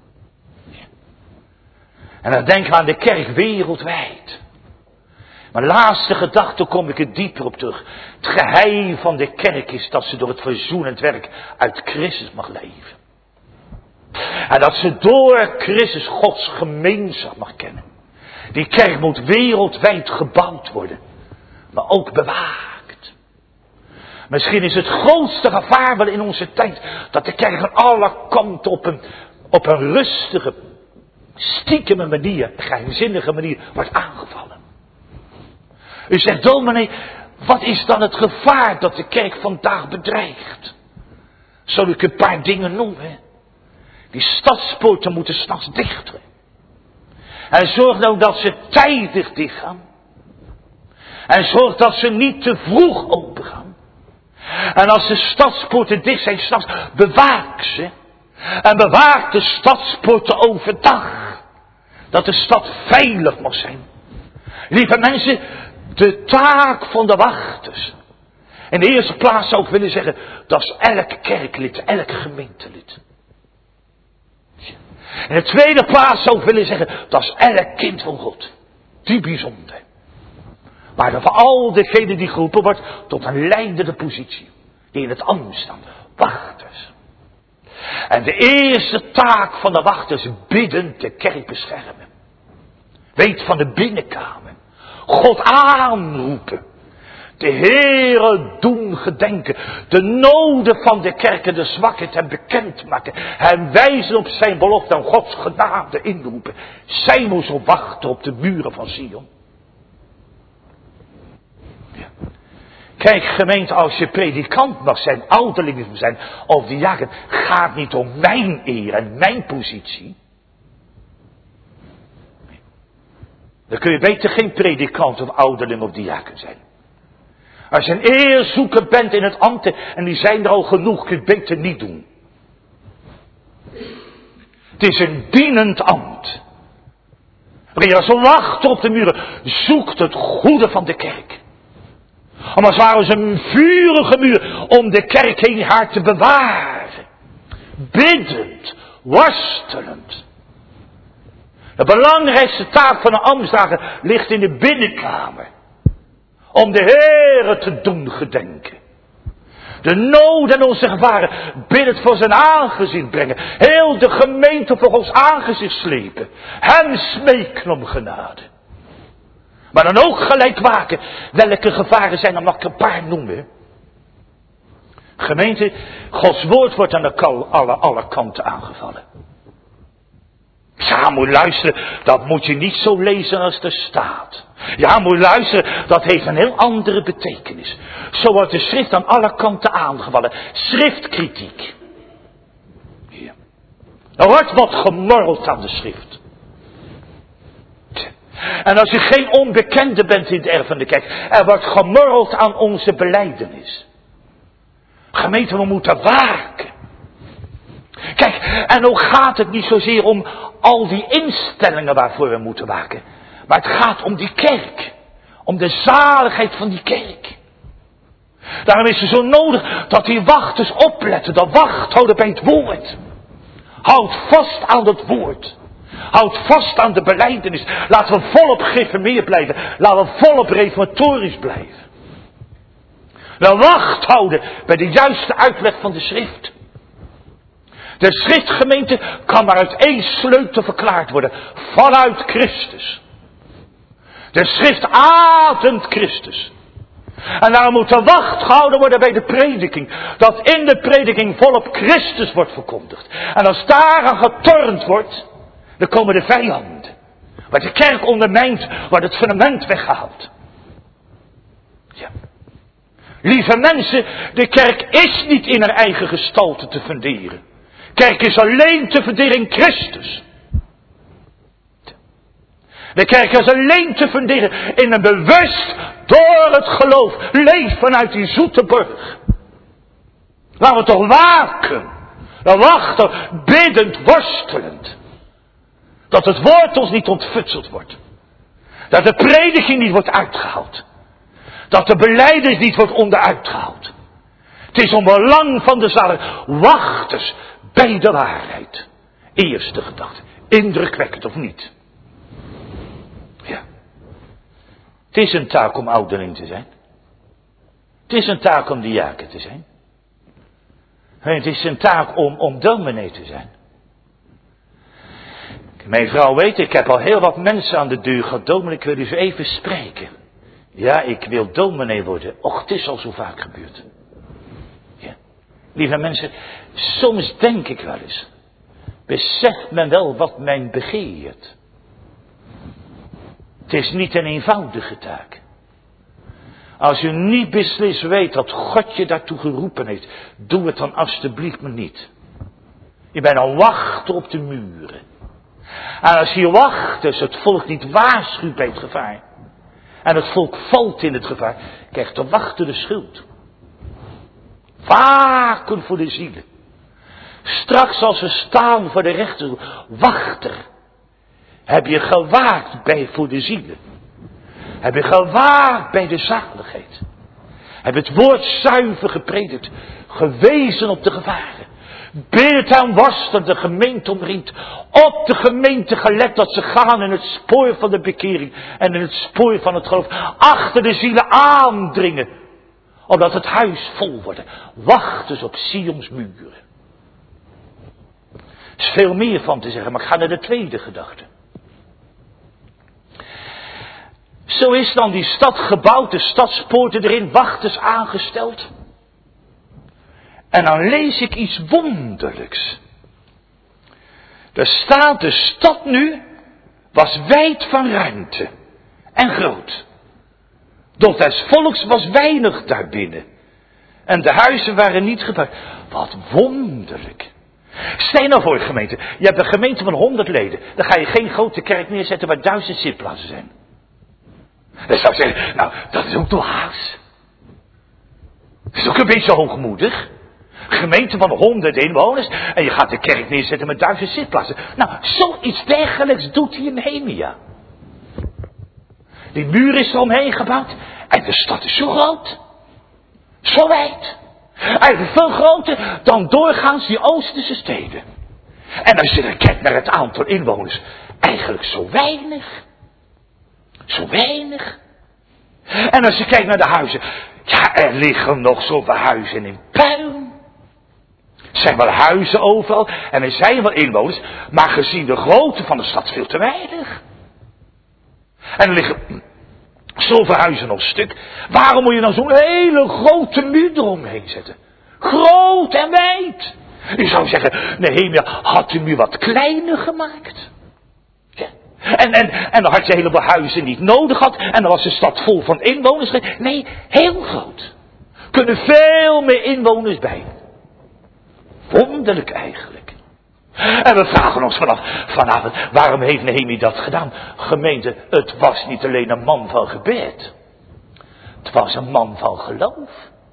En dan denken we aan de kerk wereldwijd. Mijn laatste gedachte kom ik er dieper op terug. Het geheim van de kerk is dat ze door het verzoenend werk uit Christus mag leven. En dat ze door Christus Gods gemeenschap mag kennen. Die kerk moet wereldwijd gebouwd worden. Maar ook bewaakt. Misschien is het grootste gevaar wel in onze tijd. Dat de kerk aan alle kanten op een rustige, stiekeme manier, geheimzinnige manier wordt aangevallen. U zegt, dominee, wat is dan het gevaar dat de kerk vandaag bedreigt? Zal ik een paar dingen noemen? Die stadspoorten moeten 's nachts dicht. En zorg nou dat ze tijdig dicht gaan. En zorg dat ze niet te vroeg open gaan. En als de stadspoorten dicht zijn 's nachts, bewaak ze. En bewaak de stadspoorten overdag. Dat de stad veilig mag zijn. Lieve mensen, de taak van de wachters. In de eerste plaats zou ik willen zeggen, dat is elk kerklid, elk gemeentelid. In de tweede plaats zou ik willen zeggen, dat is elk kind van God. Die bijzonder. Maar dan voor al degenen die geroepen wordt tot een leidende positie. Die in het ambt staan. Wachters. En de eerste taak van de wachters, bidden de kerk beschermen. Weet van de binnenkamer. God aanroepen. De Heere doen gedenken. De noden van de kerken, de zwakheid hem bekendmaken. Hem wijzen op zijn belofte en Gods genade inroepen. Zij moest op wachten op de muren van Sion. Ja. Kijk gemeente, als je predikant mag zijn, ouderling mag zijn, of diaken, gaat niet om mijn eer en mijn positie. Dan kun je beter geen predikant of ouderling of diaken zijn. Als je een eerzoeker bent in het ambt, en die zijn er al genoeg, kun je het beter niet doen. Het is een dienend ambt. Waarin je als wachter op de muren zoekt het goede van de kerk. Om als ware ze een vurige muur om de kerk heen haar te bewaren. Biddend, worstelend. De belangrijkste taak van een ambtsdrager ligt in de binnenkamer. Om de Heere te doen gedenken. De nood en onze gevaren binnen voor zijn aangezicht brengen. Heel de gemeente voor ons aangezicht slepen. Hem smeken om genade. Maar dan ook gelijk waken. Welke gevaren zijn er, mag ik een paar noemen. Gemeente, Gods woord wordt aan alle kanten aangevallen. Ja, moet luisteren, dat moet je niet zo lezen als er staat. Ja, moet luisteren, dat heeft een heel andere betekenis. Zo wordt de schrift aan alle kanten aangevallen. Schriftkritiek. Ja. Er wordt wat gemorreld aan de schrift. En als je geen onbekende bent in het erf van de kerk, er wordt gemorreld aan onze belijdenis. Gemeente, we moeten waken. Kijk, en ook gaat het niet zozeer om al die instellingen waarvoor we moeten waken. Maar het gaat om die kerk. Om de zaligheid van die kerk. Daarom is het zo nodig dat die wachters opletten. Dat wacht houden bij het woord. Houd vast aan het woord. Houd vast aan de belijdenis. Laten we volop gereformeerd blijven. Laten we volop reformatorisch blijven. We wacht houden bij de juiste uitleg van de schrift. De schriftgemeente kan maar uit één sleutel verklaard worden. Vanuit Christus. De schrift ademt Christus. En daarom moet er wacht gehouden worden bij de prediking. Dat in de prediking volop Christus wordt verkondigd. En als daaraan getornd wordt, dan komen de vijanden. Wordt de kerk ondermijnd, wordt het fundament weggehaald. Ja. Lieve mensen, de kerk is niet in haar eigen gestalte te funderen. Kerk is alleen te funderen in Christus. De kerk is alleen te funderen in een bewust door het geloof leef vanuit die zoete borg. Laten we toch waken, wachten, biddend, worstelend. Dat het woord ons niet ontfutseld wordt. Dat de prediking niet wordt uitgehaald. Dat de belijdenis niet wordt onderuit gehaald. Het is om belang van de zalig. Wachters bij de waarheid. Eerste gedachte. Indrukwekkend of niet? Ja. Het is een taak om ouderling te zijn. Het is een taak om diaken te zijn. Het is een taak om dominee te zijn. Mijn vrouw weet, ik heb al heel wat mensen aan de deur gehad. Dominee, ik wil u even spreken. Ja, ik wil dominee worden. Och, het is al zo vaak gebeurd. Ja. Lieve mensen, soms denk ik wel eens. Beseft men wel wat men begeert. Het is niet een eenvoudige taak. Als u niet beslist weet dat God je daartoe geroepen heeft, doe het dan alstublieft maar niet. Je bent al wachten op de muren. En als je wacht, dus het volk niet waarschuwt bij het gevaar. En het volk valt in het gevaar, krijgt de wachter de schuld. Waken voor de zielen. Straks als we staan voor de rechter, wachter. Heb je gewaakt voor de zielen. Heb je gewaakt bij de zaligheid. Heb het woord zuiver gepredikt. Gewezen op de gevaren. Bid en was dat de gemeente omringt. Op de gemeente gelet dat ze gaan in het spoor van de bekering. En in het spoor van het geloof. Achter de zielen aandringen. Opdat het huis vol wordt. Wacht dus op Sions muren. Er is veel meer van te zeggen, maar ik ga naar de tweede gedachte. Zo is dan die stad gebouwd, de stadspoorten erin, wachters aangesteld. En dan lees ik iets wonderlijks. Er staat, de stad nu was wijd van ruimte en groot. Doch des volks was weinig daarbinnen. En de huizen waren niet gebouwd. Wat wonderlijk. Stel je nou voor, gemeente. Je hebt een gemeente van 100 leden. Dan ga je geen grote kerk neerzetten waar 1000 zitplaatsen zijn. Dan zou ik zeggen, nou, dat is ook toch haast. Dat is ook een beetje hoogmoedig. Gemeente van 100 inwoners. En je gaat de kerk neerzetten met 1000 zitplaatsen. Nou, zoiets dergelijks doet hij in Nehemia. Die muur is eromheen gebouwd. En de stad is zo groot. Zo wijd. Eigenlijk veel groter dan doorgaans die Oosterse steden. En als je dan kijkt naar het aantal inwoners. Eigenlijk zo weinig. Zo weinig. En als je kijkt naar de huizen. Ja, er liggen nog zoveel huizen in puin. Er zijn wel huizen overal. En er zijn wel inwoners. Maar gezien de grootte van de stad veel te weinig. En er liggen zoveel huizen nog stuk. Waarom moet je nou zo'n hele grote muur eromheen zetten? Groot en wijd. Je zou zeggen, Nehemia had de muur wat kleiner gemaakt. Ja. En dan had je helemaal huizen niet nodig had. En dan was de stad vol van inwoners. Nee, heel groot. Kunnen veel meer inwoners bij. Wonderlijk eigenlijk. En we vragen ons vanavond, waarom heeft Nehemia dat gedaan? Gemeente, het was niet alleen een man van gebed. Het was een man van geloof.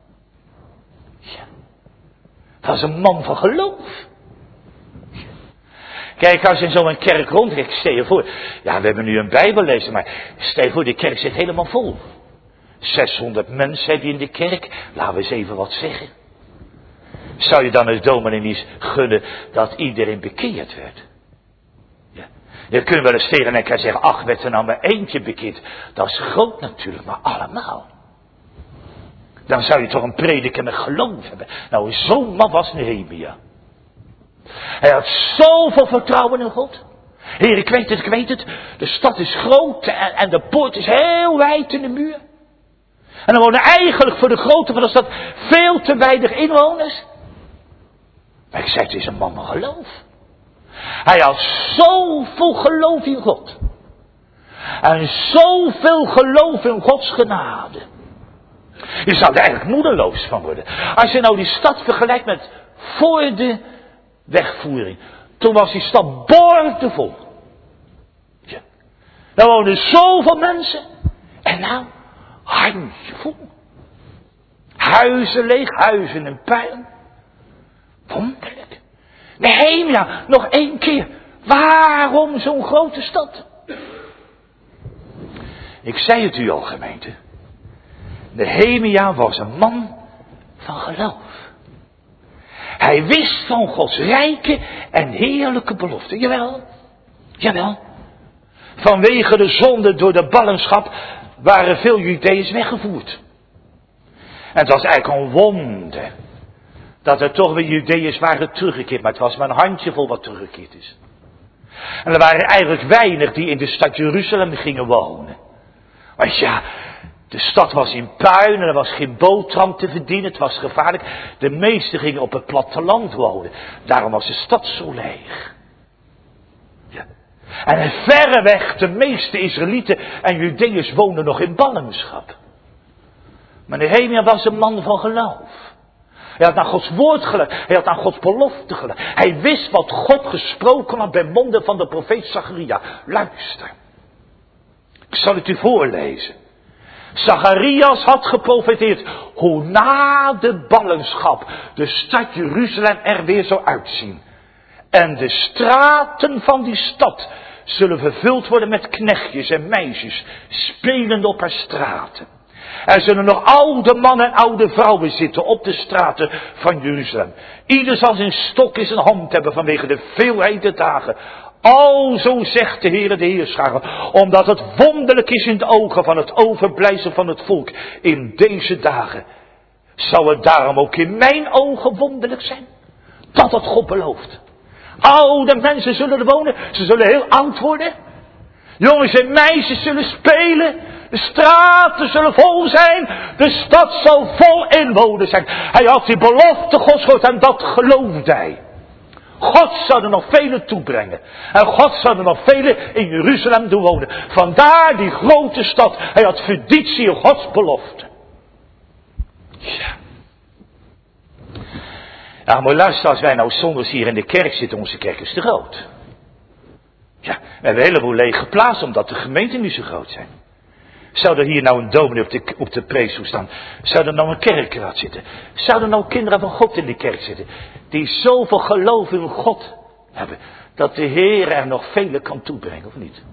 Ja. Het was een man van geloof. Ja. Kijk, als je in zo'n kerk rondkijkt, stel je voor. Ja, we hebben nu een bijbellezer, maar stel je voor, de kerk zit helemaal vol. 600 mensen heb je in de kerk. Laten we eens even wat zeggen. Zou je dan als dominee niet gunnen dat iedereen bekeerd werd? Ja. Je kunt wel eens tegen elkaar zeggen, ach, werd er nou maar eentje bekeerd. Dat is groot natuurlijk, maar allemaal. Dan zou je toch een prediker met geloof hebben. Nou, zo'n man was Nehemia. Hij had zoveel vertrouwen in God. Heer, ik weet het. De stad is groot en de poort is heel wijd in de muur. En dan wonen eigenlijk voor de grootte van de stad veel te weinig inwoners. Maar ik zei, het is een man van geloof. Hij had zoveel geloof in God. En zoveel geloof in Gods genade. Je zou er eigenlijk moedeloos van worden. Als je nou die stad vergelijkt met voor de wegvoering. Toen was die stad boordevol. Ja. Daar woonden zoveel mensen. En nou, handjevol. Huizen leeg, huizen in puin. Wonderlijk. Nehemia, nog 1 keer. Waarom zo'n grote stad? Ik zei het u al, gemeente. Nehemia was een man van geloof. Hij wist van Gods rijke en heerlijke beloften. Jawel. Vanwege de zonde door de ballingschap waren veel Judeërs weggevoerd. En het was eigenlijk een wonder dat er toch weer Judeërs waren teruggekeerd. Maar het was maar een handjevol wat teruggekeerd is. En er waren eigenlijk weinig die in de stad Jeruzalem gingen wonen. Want ja, de stad was in puin en er was geen boterham te verdienen. Het was gevaarlijk. De meesten gingen op het platteland wonen. Daarom was de stad zo leeg. Ja. En verreweg de meeste Israëlieten en Judeërs woonden nog in ballingschap. Maar Nehemia was een man van geloof. Hij had naar Gods woord geluisterd. Hij had naar Gods belofte geluisterd. Hij wist wat God gesproken had bij monden van de profeet Zacharia. Luister. Ik zal het u voorlezen. Zacharias had geprofeteerd hoe na de ballingschap de stad Jeruzalem er weer zou uitzien. En de straten van die stad zullen vervuld worden met knechtjes en meisjes, spelende op haar straten. Er zullen nog oude mannen en oude vrouwen zitten op de straten van Jeruzalem. Ieder zal zijn stok in zijn hand hebben vanwege de veelheid der dagen. Alzo zegt de Heere de Heerscharen, omdat het wonderlijk is in de ogen van het overblijfsel van het volk in deze dagen. Zou het daarom ook in mijn ogen wonderlijk zijn? Dat het God belooft. Oude mensen zullen er wonen, ze zullen heel oud worden. Jongens en meisjes zullen spelen. De straten zullen vol zijn. De stad zal vol inwoners zijn. Hij had die belofte Gods gehoord en dat geloofde hij. God zou er nog velen toebrengen. En God zou er nog velen in Jeruzalem doen wonen. Vandaar die grote stad. Hij had fiducie in Gods belofte. Ja. Ja, maar luister, als wij nou zondags hier in de kerk zitten, onze kerk is te groot. Ja, we hebben een heleboel lege plaatsen omdat de gemeenten niet zo groot zijn. Zou er hier nou een dominee op de preekstoel staan? Zou er nou een kerkraad zitten? Zouden nou kinderen van God in de kerk zitten? Die zoveel geloof in God hebben. Dat de Heer er nog vele kan toebrengen, of niet?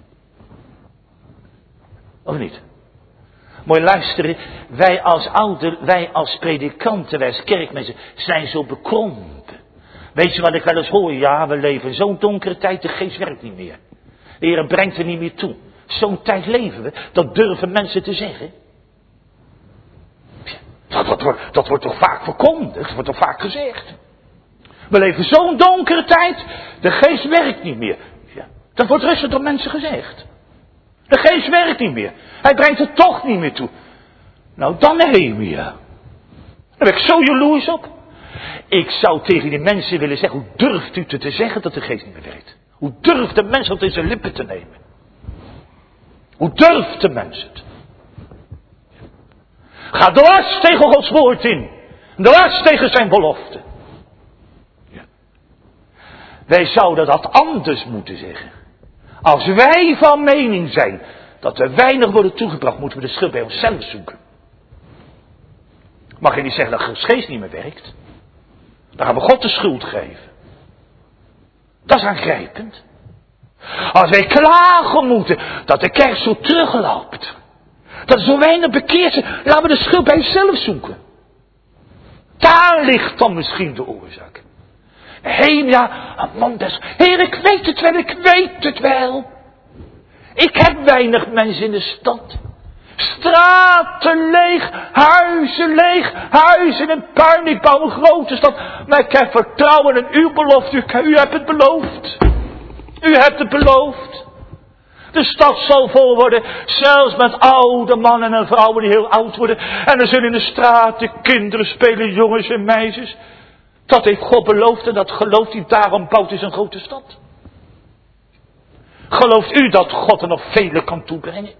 Of niet? Mooi luisteren. Wij als predikanten, wij als kerkmensen zijn zo bekrompen. Weet je wat ik wel eens hoor? Ja, we leven in zo'n donkere tijd, de geest werkt niet meer. De Heer brengt er niet meer toe. Zo'n tijd leven we, dat durven mensen te zeggen. Dat wordt toch vaak verkondigd, dat wordt toch vaak gezegd. We leven zo'n donkere tijd, de geest werkt niet meer. Ja, dat wordt rustig door mensen gezegd. De geest werkt niet meer. Hij brengt het toch niet meer toe. Nou, dan Nehemia. Daar ben ik zo jaloers op. Ik zou tegen die mensen willen zeggen, hoe durft u te zeggen dat de geest niet meer werkt? Hoe durft de mens het in zijn lippen te nemen? Hoe durft de mens het? Ga dwars tegen Gods woord in. Dwars tegen zijn belofte. Ja. Wij zouden dat anders moeten zeggen. Als wij van mening zijn dat er weinig worden toegebracht, moeten we de schuld bij onszelf zoeken. Mag je niet zeggen dat Gods geest niet meer werkt? Dan gaan we God de schuld geven. Dat is aangrijpend. Als wij klagen moeten dat de kerk zo terugloopt. Dat er zo weinig bekeerd zijn. Laten we de schuld bij onszelf zoeken. Daar ligt dan misschien de oorzaak. Nehemia, een man des... Heer, ik weet het wel, ik weet het wel. Ik heb weinig mensen in de stad. Straten leeg, huizen in puin. Ik bouw een grote stad. Maar ik heb vertrouwen in uw belofte. U hebt het beloofd. U hebt het beloofd. De stad zal vol worden, zelfs met oude mannen en vrouwen die heel oud worden. En er zullen in de straten kinderen spelen, jongens en meisjes. Dat heeft God beloofd en dat gelooft hij, daarom bouwt hij zijn grote stad. Gelooft u dat God er nog velen kan toebrengen?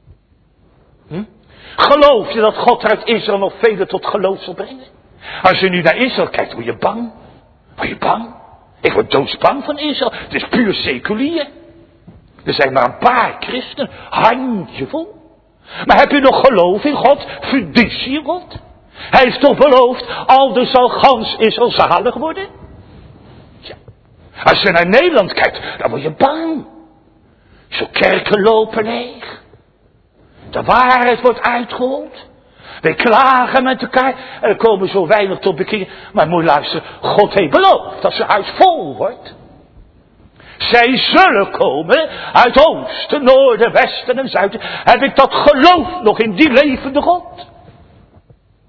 Geloof je dat God uit Israël nog velen tot geloof zal brengen? Als je nu naar Israël kijkt, word je bang. Word je bang? Ik word doodsbang van Israël. Het is puur seculier. Er zijn maar een paar christenen, handjevol. Maar heb je nog geloof in God? Fiducie in God? Hij heeft toch beloofd, aldus zal gans Israël zalig worden? Ja. Als je naar Nederland kijkt, dan word je bang. Zo kerken lopen leeg. De waarheid wordt uitgehold. Wij klagen met elkaar en er komen zo weinig tot bekering. Maar moet je luisteren, God heeft beloofd dat zijn huis vol wordt. Zij zullen komen uit oosten, noorden, westen en zuiden. Heb ik dat geloof nog in die levende God?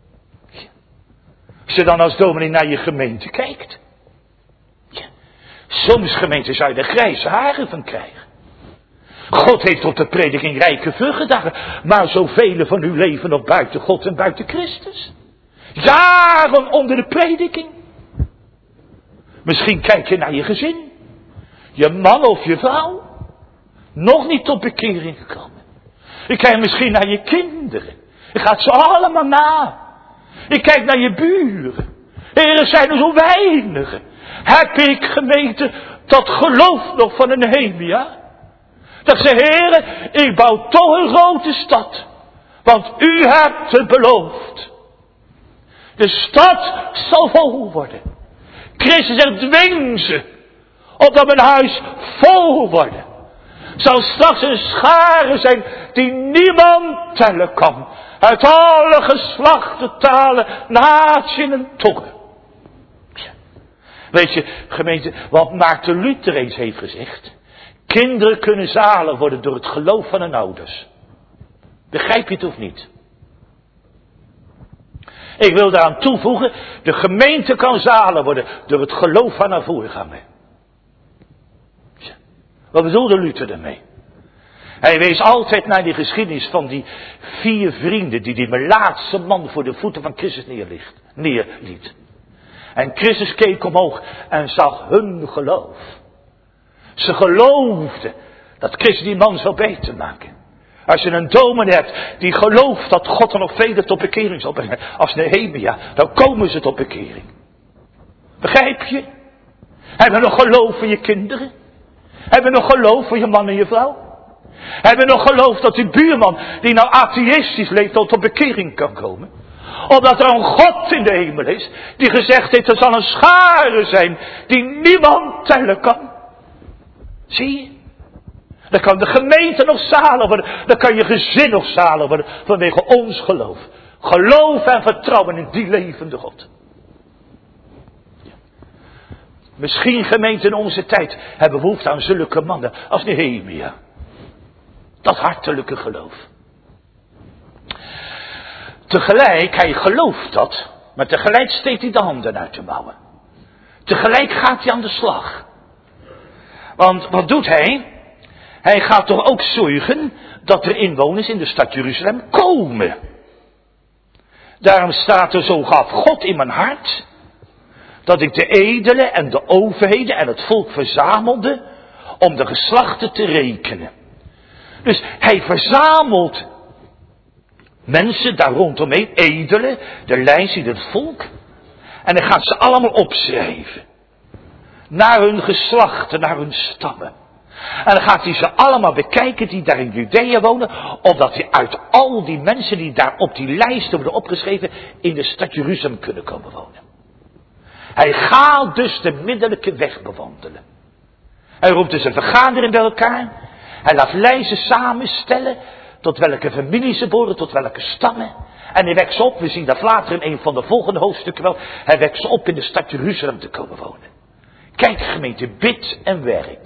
Ja. Als je dan als dominee naar je gemeente kijkt. Ja. Soms, gemeente, zou je er grijze haren van krijgen. God heeft op de prediking rijke vruchtdagen, maar zoveel van uw leven nog buiten God en buiten Christus. Jaren onder de prediking. Misschien kijk je naar je gezin, je man of je vrouw, nog niet tot bekering gekomen. Je kijkt misschien naar je kinderen, je gaat ze allemaal na. Je kijkt naar je buren. Heren, zijn er zo weinigen. Heb ik, gemeente, dat geloof nog van een Nehemia? Dat ze, heren, ik bouw toch een grote stad. Want u hebt het beloofd. De stad zal vol worden. Christus zegt, dwing ze. Opdat mijn huis vol worden. Zal straks een schare zijn die niemand tellen kan. Uit alle geslachten, talen, naties en tongen. Weet je, gemeente, wat Maarten Luther eens heeft gezegd. Kinderen kunnen zalig worden door het geloof van hun ouders. Begrijp je het of niet? Ik wil daaraan toevoegen, de gemeente kan zalig worden door het geloof van haar voorganger. Wat bedoelde Luther daarmee? Hij wees altijd naar die geschiedenis van die 4 vrienden die melaatse man voor de voeten van Christus neerliet. En Christus keek omhoog en zag hun geloof. Ze geloofden dat Christus die man zou beter maken. Als je een dominee hebt die gelooft dat God er nog velen tot bekering zal brengen, als Nehemia, dan komen ze tot bekering. Begrijp je? Hebben we nog geloof voor je kinderen? Hebben we nog geloof voor je man en je vrouw? Hebben we nog geloof dat die buurman die nou atheïstisch leeft tot bekering kan komen? Omdat er een God in de hemel is die gezegd heeft, er zal een schare zijn die niemand tellen kan. Zie je? Dan kan de gemeente nog zalig worden. Dan kan je gezin nog zalig worden vanwege ons geloof. Geloof en vertrouwen in die levende God. Misschien, gemeente, in onze tijd hebben we behoefte aan zulke mannen als Nehemia. Dat hartelijke geloof. Tegelijk, hij gelooft dat, maar tegelijk steekt hij de handen uit de mouwen. Tegelijk gaat hij aan de slag. Want wat doet hij? Hij gaat toch ook zorgen dat er inwoners in de stad Jeruzalem komen. Daarom staat er, zo gaf God in mijn hart, dat ik de edelen en de overheden en het volk verzamelde om de geslachten te rekenen. Dus hij verzamelt mensen daar rondomheen, edelen, de lijst in het volk. En hij gaat ze allemaal opschrijven. Naar hun geslachten, naar hun stammen. En dan gaat hij ze allemaal bekijken die daar in Judea wonen. Opdat hij uit al die mensen die daar op die lijst worden opgeschreven in de stad Jeruzalem kunnen komen wonen. Hij gaat dus de middellijke weg bewandelen. Hij roept dus een vergadering bij elkaar. Hij laat lijsten samenstellen. Tot welke familie ze behoren, tot welke stammen. En hij wekt ze op, we zien dat later in een van de volgende hoofdstukken wel. Hij wekt ze op in de stad Jeruzalem te komen wonen. Kijk gemeente, bid en werk.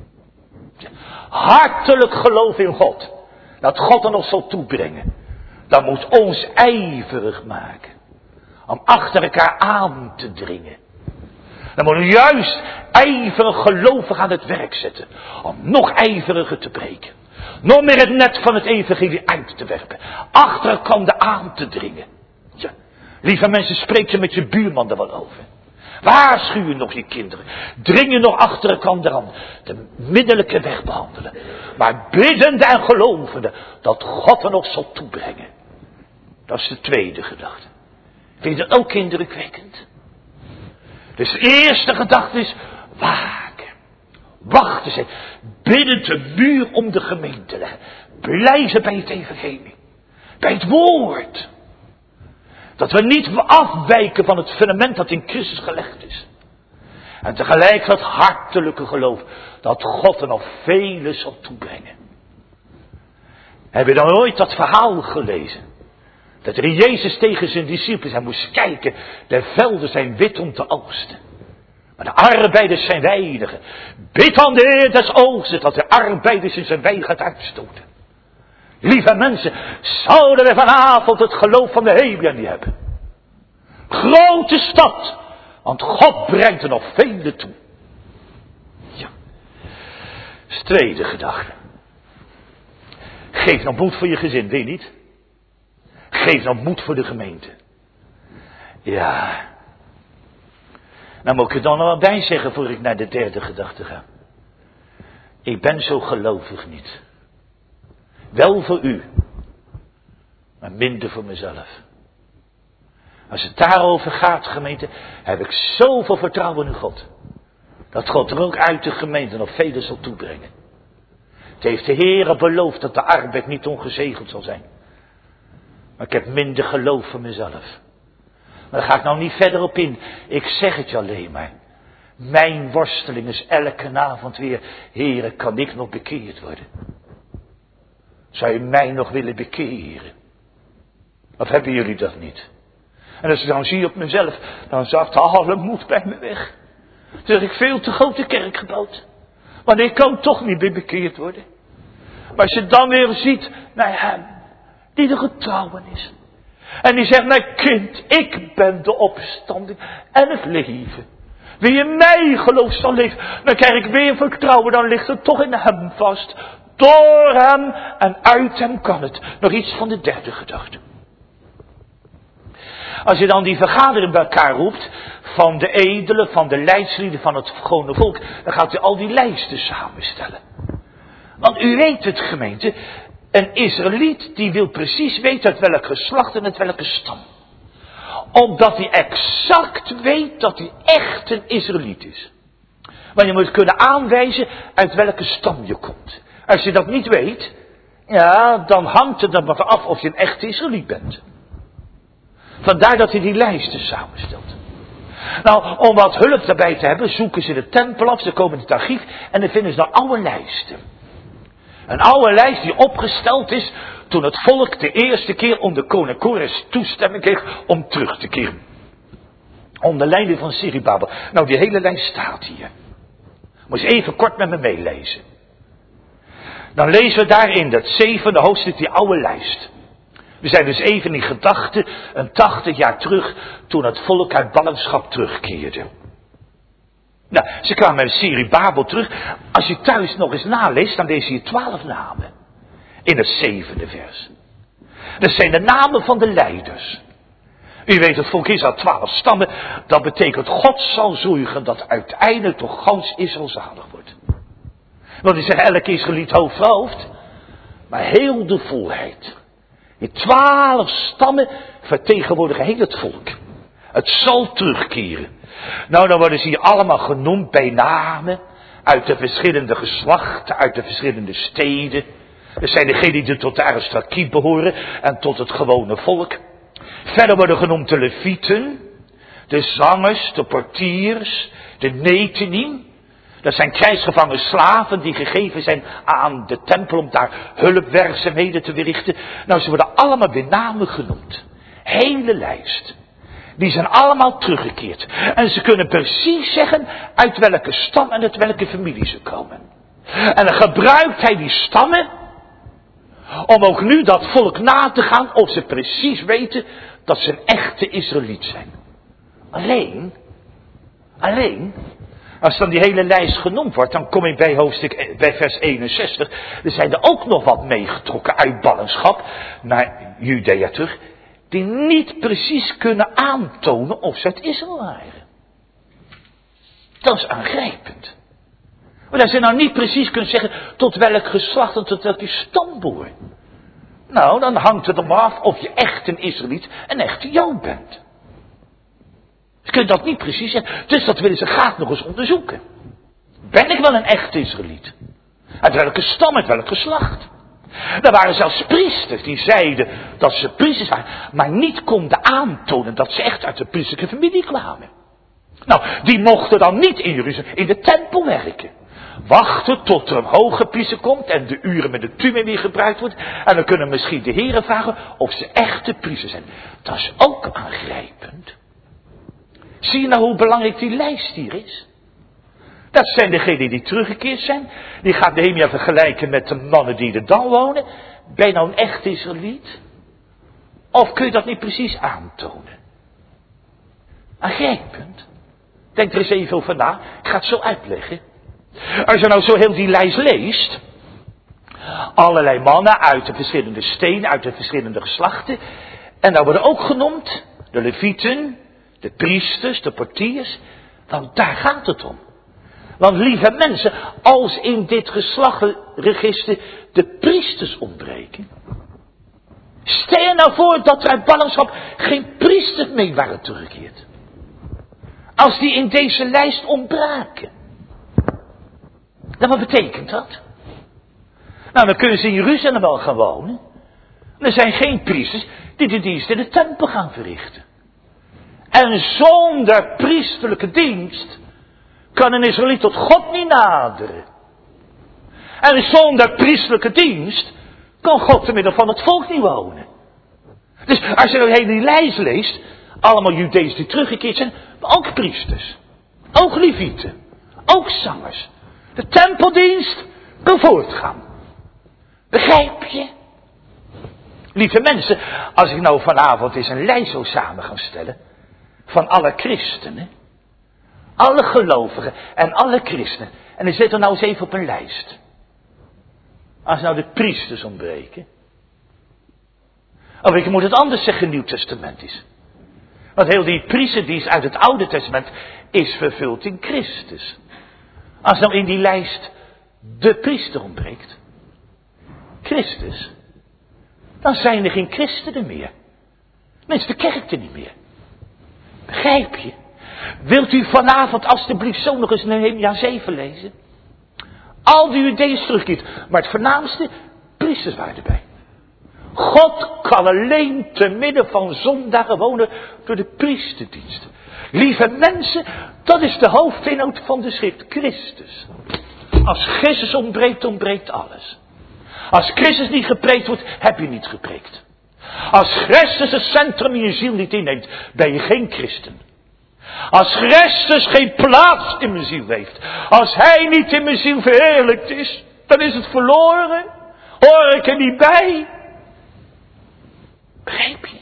Hartelijk geloof in God. Dat God er nog zal toebrengen. Dat moet ons ijverig maken. Om achter elkaar aan te dringen. Dan moeten we juist ijverig gelovig aan het werk zetten. Om nog ijveriger te breken. Nog meer het net van het evangelie uit te werpen. Achter elkaar aan te dringen. Ja. Lieve mensen, spreek je met je buurman er wel over. Waarschuw je nog je kinderen. Dring je nog achter elkaar aan. De middellijke weg behandelen. Maar biddende en gelovende dat God er nog zal toebrengen. Dat is de tweede gedachte. Vind je dat ook indrukwekkend? Dus de eerste gedachte is waken. Wachten ze. Bidden de muur om de gemeente leggen. Blijven bij het evangelie. Bij het woord. Dat we niet afwijken van het fundament dat in Christus gelegd is. En tegelijk dat hartelijke geloof dat God er nog vele zal toebrengen. Heb je dan ooit dat verhaal gelezen? Dat er Jezus tegen zijn discipelen hij moest kijken. De velden zijn wit om te oogsten. Maar de arbeiders zijn weinigen. Bid aan de Heer des oogsten dat de arbeiders in zijn wei gaat uitstoten. Lieve mensen, zouden we vanavond het geloof van de Nehemia niet hebben? Grote stad, want God brengt er nog vele toe. Tweede gedachte. Geef nou moed voor je gezin, weet je niet? Geef nou moed voor de gemeente. Ja. Nou moet ik er dan nog wel bij zeggen voor ik naar de derde gedachte ga. Ik ben zo gelovig niet. Wel voor u. Maar minder voor mezelf. Als het daarover gaat, gemeente, heb ik zoveel vertrouwen in God. Dat God er ook uit de gemeente nog velen zal toebrengen. Het heeft de Heer beloofd dat de arbeid niet ongezegeld zal zijn. Maar ik heb minder geloof voor mezelf. Maar daar ga ik nou niet verder op in. Ik zeg het je alleen maar. Mijn worsteling is elke avond weer. Heere, kan ik nog bekeerd worden? Zou je mij nog willen bekeren? Of hebben jullie dat niet? En als ik dan zie op mezelf, dan zakt alle moed bij me weg. Toen heb ik veel te grote kerk gebouwd. Want ik kan toch niet meer bekeerd worden. Maar als je dan weer ziet naar hem, die de getrouwen is. En die zegt, mijn kind, ik ben de opstanding en het leven. Wie in mij gelooft zal leven. Dan krijg ik weer vertrouwen, dan ligt het toch in hem vast. Door hem en uit hem kan het. Nog iets van de derde gedachte. Als je dan die vergadering bij elkaar roept, van de edelen, van de leidslieden, van het gewone volk, dan gaat u al die lijsten samenstellen. Want u weet het, gemeente, een Israëliet die wil precies weten uit welk geslacht en uit welke stam. Omdat hij exact weet dat hij echt een Israëliet is. Want je moet kunnen aanwijzen uit welke stam je komt. Als je dat niet weet, ja, dan hangt het er wat af of je een echte Israëliet bent. Vandaar dat hij die lijsten samenstelt. Nou, om wat hulp daarbij te hebben, zoeken ze de tempel af, ze komen in het archief en dan vinden ze daar oude lijsten. Een oude lijst die opgesteld is toen het volk de eerste keer onder koning Kores toestemming kreeg om terug te keren. Onder leiding van Zerubabel. Nou, die hele lijst staat hier. Moet je even kort met me meelezen. Dan lezen we daarin dat 7e hoofdstuk die oude lijst. We zijn dus even in gedachten een 80 jaar terug toen het volk uit ballingschap terugkeerde. Nou, ze kwamen met Zerubabel terug. Als je thuis nog eens naleest, dan lees je 12 namen. In het 7e vers. Dat zijn de namen van de leiders. U weet, het volk Israël 12 stammen. Dat betekent God zal zorgen dat uiteindelijk toch gans Israël zalig wordt. Want die zeggen elke Israëliet hoofd voor hoofd. Maar heel de volheid. Die 12 stammen vertegenwoordigen heel het volk. Het zal terugkeren. Nou, dan worden ze hier allemaal genoemd bij namen. Uit de verschillende geslachten, uit de verschillende steden. Dat zijn degenen die tot de aristocratie behoren en tot het gewone volk. Verder worden genoemd de levieten, de zangers, de portiers, de netenim. Dat zijn krijgsgevangen slaven die gegeven zijn aan de tempel om daar hulpwerkzaamheden te verrichten. Nou, ze worden allemaal bij namen genoemd. Hele lijst. Die zijn allemaal teruggekeerd. En ze kunnen precies zeggen uit welke stam en uit welke familie ze komen. En dan gebruikt hij die stammen om ook nu dat volk na te gaan of ze precies weten dat ze een echte Israëliet zijn. Alleen, als dan die hele lijst genoemd wordt, dan kom ik bij vers 61. Er zijn er ook nog wat meegetrokken uit ballingschap naar Judea terug, die niet precies kunnen aantonen of ze uit Israël waren. Dat is aangrijpend. Maar dat ze nou niet precies kunnen zeggen tot welk geslacht en tot welke stam behoort. Nou, dan hangt het er maar af of je echt een Israëliet, een echte Jood bent. Ze kunnen dat niet precies zeggen. Dus dat willen ze graag nog eens onderzoeken. Ben ik wel een echte Israëliet? Uit welke stam, uit welk geslacht? Er waren zelfs priesters die zeiden dat ze priesters waren, maar niet konden aantonen dat ze echt uit de priesterlijke familie kwamen. Nou, die mochten dan niet in Jeruzalem in de tempel werken. Wachten tot er een hoge priester komt en de uren met de tumim weer gebruikt wordt. En dan kunnen misschien de heren vragen of ze echte priesters zijn. Dat is ook aangrijpend. Zie je nou hoe belangrijk die lijst hier is? Dat zijn degenen die teruggekeerd zijn. Die gaat Nehemia vergelijken met de mannen die er dan wonen. Ben je nou een echt Israëliet? Of kun je dat niet precies aantonen? Aangrijpend. Denk er eens even over na. Ik ga het zo uitleggen. Als je nou zo heel die lijst leest, allerlei mannen uit de verschillende stenen, uit de verschillende geslachten, en daar worden ook genoemd de levieten, de priesters, de portiers, want daar gaat het om. Want lieve mensen, als in dit geslachtenregister de priesters ontbreken, stel je nou voor dat er uit ballingschap geen priesters mee waren teruggekeerd. Als die in deze lijst ontbraken. Dan wat betekent dat? Nou, dan kunnen ze in Jeruzalem wel gaan wonen. Er zijn geen priesters die de dienst in de tempel gaan verrichten. En zonder priesterlijke dienst kan een Israëliet tot God niet naderen. En zonder priesterlijke dienst kan God te midden van het volk niet wonen. Dus als je nou heel die lijst leest, allemaal Judeërs die teruggekeerd zijn, maar ook priesters, ook levieten, ook zangers. De tempeldienst kan voortgaan. Begrijp je? Lieve mensen, als ik nou vanavond eens een lijst zou samen gaan stellen van alle christenen, alle gelovigen en alle christenen, en ik zet er nou eens even op een lijst. Als nou de priesters ontbreken. Of ik moet het anders zeggen, Nieuw Testament is. Want heel die priesterdienst uit het Oude Testament is vervuld in Christus. Als nou in die lijst de priester ontbreekt, Christus, dan zijn er geen christenen meer. Mensen, de kerk er niet meer. Begrijp je? Wilt u vanavond alstublieft zo nog eens Nehemia 7 lezen? Al die Judeërs terugkeert, maar het voornaamste, priesters waren erbij. God kan alleen te midden van zondaren wonen door de priesterdienst. Lieve mensen, dat is de hoofdinhoud van de schrift, Christus. Als Christus ontbreekt, ontbreekt alles. Als Christus niet gepreekt wordt, heb je niet gepreekt. Als Christus het centrum in je ziel niet inneemt, ben je geen christen. Als Christus geen plaats in mijn ziel heeft, als Hij niet in mijn ziel verheerlijkt is, dan is het verloren. Hoor ik er niet bij? Begrijp je?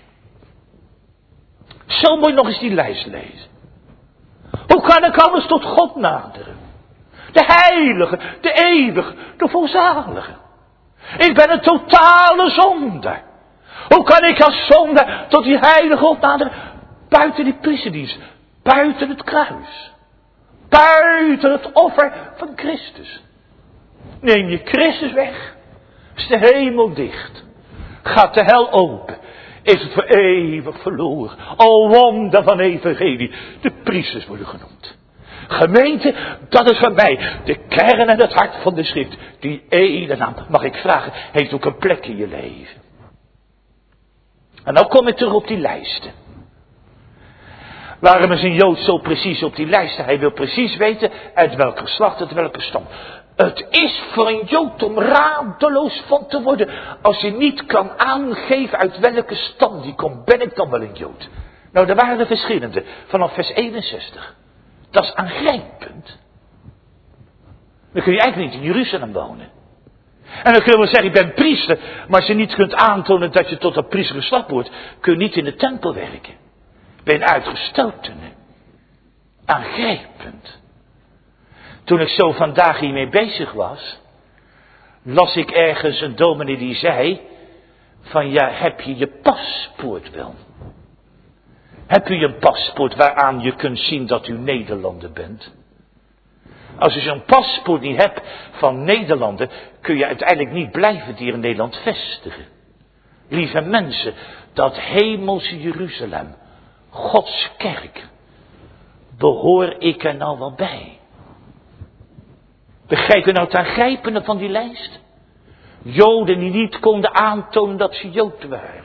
Zo moet je nog eens die lijst lezen. Hoe kan ik anders tot God naderen? De heilige, de eeuwige, de volzalige. Ik ben een totale zondaar. Hoe kan ik als zondaar tot die heilige God naderen? Buiten die priesterdienst, buiten het kruis. Buiten het offer van Christus. Neem je Christus weg, is de hemel dicht. Gaat de hel open, is het voor eeuwig verloren. O wonder van evangelie, de priesters worden genoemd. Gemeente, dat is van mij de kern en het hart van de schrift. Die ene naam, mag ik vragen, heeft ook een plek in je leven. En nou kom ik terug op die lijsten. Waarom is een Jood zo precies op die lijsten? Hij wil precies weten uit welk geslacht, uit welke stam. Het is voor een Jood om radeloos van te worden als je niet kan aangeven uit welke stam die komt. Ben ik dan wel een Jood? Nou, er waren er verschillende, vanaf vers 61. Dat is aangrijpend. Dan kun je eigenlijk niet in Jeruzalem wonen. En dan kun je wel zeggen, ik ben priester, maar als je niet kunt aantonen dat je tot dat priestergeslacht wordt, kun je niet in de tempel werken. Ben je een uitgestotene. Aangrijpend. Toen ik zo vandaag hiermee bezig was, las ik ergens een dominee die zei, van ja, heb je je paspoort wel? Heb u een paspoort waaraan je kunt zien dat u Nederlander bent? Als u zo'n paspoort niet hebt van Nederlander, kun je uiteindelijk niet blijven hier in Nederland vestigen. Lieve mensen, dat hemelse Jeruzalem, Gods kerk, behoor ik er nou wel bij? Begrijp je nou het aangrijpende van die lijst? Joden die niet konden aantonen dat ze Jood waren.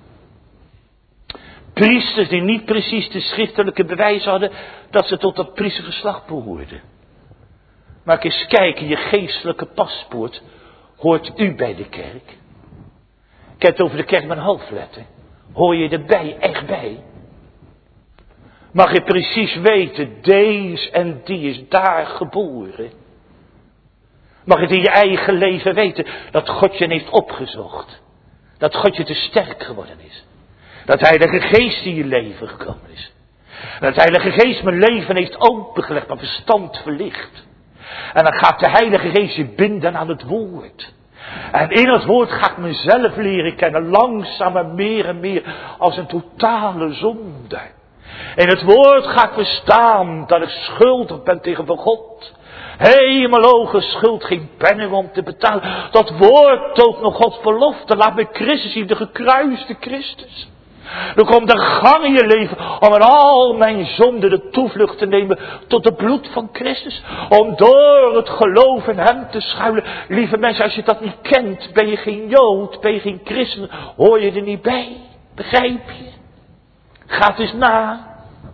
Priesters die niet precies de schriftelijke bewijs hadden dat ze tot dat priestergeslacht behoorden. Maar eens kijken, je geestelijke paspoort, hoort u bij de kerk? Ik heb het over de kerk met een hoofdletter. Hoor je erbij, echt bij? Mag je precies weten, deze en die is daar geboren? Mag je het in je eigen leven weten dat God je heeft opgezocht? Dat God je te sterk geworden is? Dat de Heilige Geest in je leven gekomen is? Dat de Heilige Geest mijn leven heeft opengelegd, mijn verstand verlicht? En dan gaat de Heilige Geest je binden aan het woord. En in het woord ga ik mezelf leren kennen, langzaam en meer, als een totale zonde. In het woord ga ik verstaan dat ik schuldig ben tegenover God. Hemelhoge schuld, geen penning om te betalen. Dat woord toont nog Gods belofte. Laat me Christus zien, de gekruiste Christus. Er komt een gang in je leven om in al mijn zonden de toevlucht te nemen tot het bloed van Christus. Om door het geloof in hem te schuilen. Lieve mensen, als je dat niet kent, ben je geen Jood, ben je geen christen, hoor je er niet bij. Begrijp je? Ga het eens na.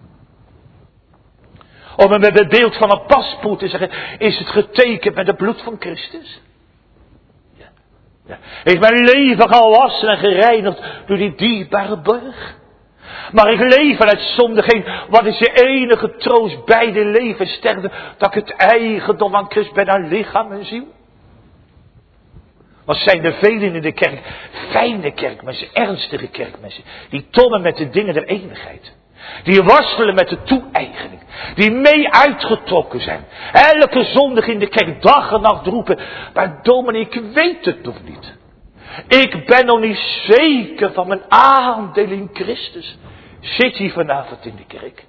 Om hem met het beeld van een paspoort te zeggen, is het getekend met het bloed van Christus? Ja. Heeft mijn leven gewassen en gereinigd door die dierbare borg? Maar ik leef uit zonde geen. Wat is je enige troost bij de leven sterven? Dat ik het eigendom van Christus ben aan lichaam en ziel? Wat zijn er velen in de kerk? Fijne kerkmensen, ernstige kerkmensen. Die tommen met de dingen der eeuwigheid. Die worstelen met de toe-eigening. Die mee uitgetrokken zijn. Elke zondag in de kerk dag en nacht roepen. Maar dominee, ik weet het nog niet. Ik ben nog niet zeker van mijn aandeel in Christus. Zit hier vanavond in de kerk.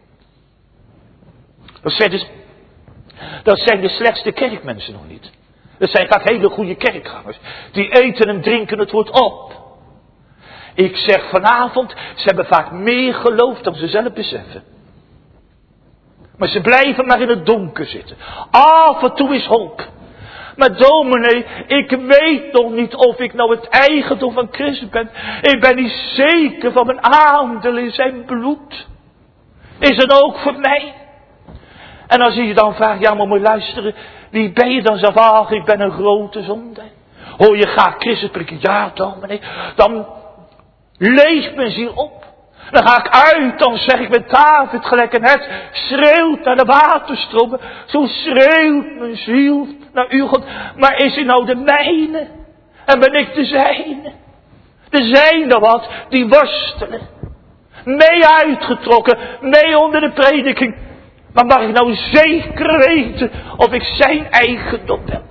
Dat zijn de slechtste kerkmensen nog niet. Dat zijn vaak hele goede kerkgangers. Die eten en drinken het woord op. Ik zeg vanavond, ze hebben vaak meer geloof dan ze zelf beseffen. Maar ze blijven maar in het donker zitten. Af en toe is hoop. Maar dominee, ik weet nog niet of ik nou het eigendom van Christus ben. Ik ben niet zeker van mijn aandeel in zijn bloed. Is het ook voor mij? En als je dan vraagt, ja maar moet je luisteren, wie ben je dan zelf? Ach, ik ben een grote zonde. Hoor je graag Christus prikken? Ja dominee, dan leeg mijn ziel op. Dan ga ik uit, dan zeg ik met David gelijk en het schreeuwt naar de waterstromen. Zo schreeuwt mijn ziel naar uw God. Maar is hij nou de mijne? En ben ik de zijne? Er zijn er wat die worstelen. Mee uitgetrokken, mee onder de prediking. Maar mag ik nou zeker weten of ik zijn eigendom ben?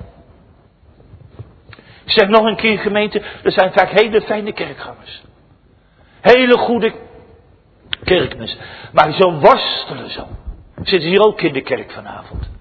Ik zeg nog een keer gemeente, er zijn vaak hele fijne kerkgangers. Hele goede kerkmensen. Maar zo worstelen zo. Zitten hier ook in de kerk vanavond.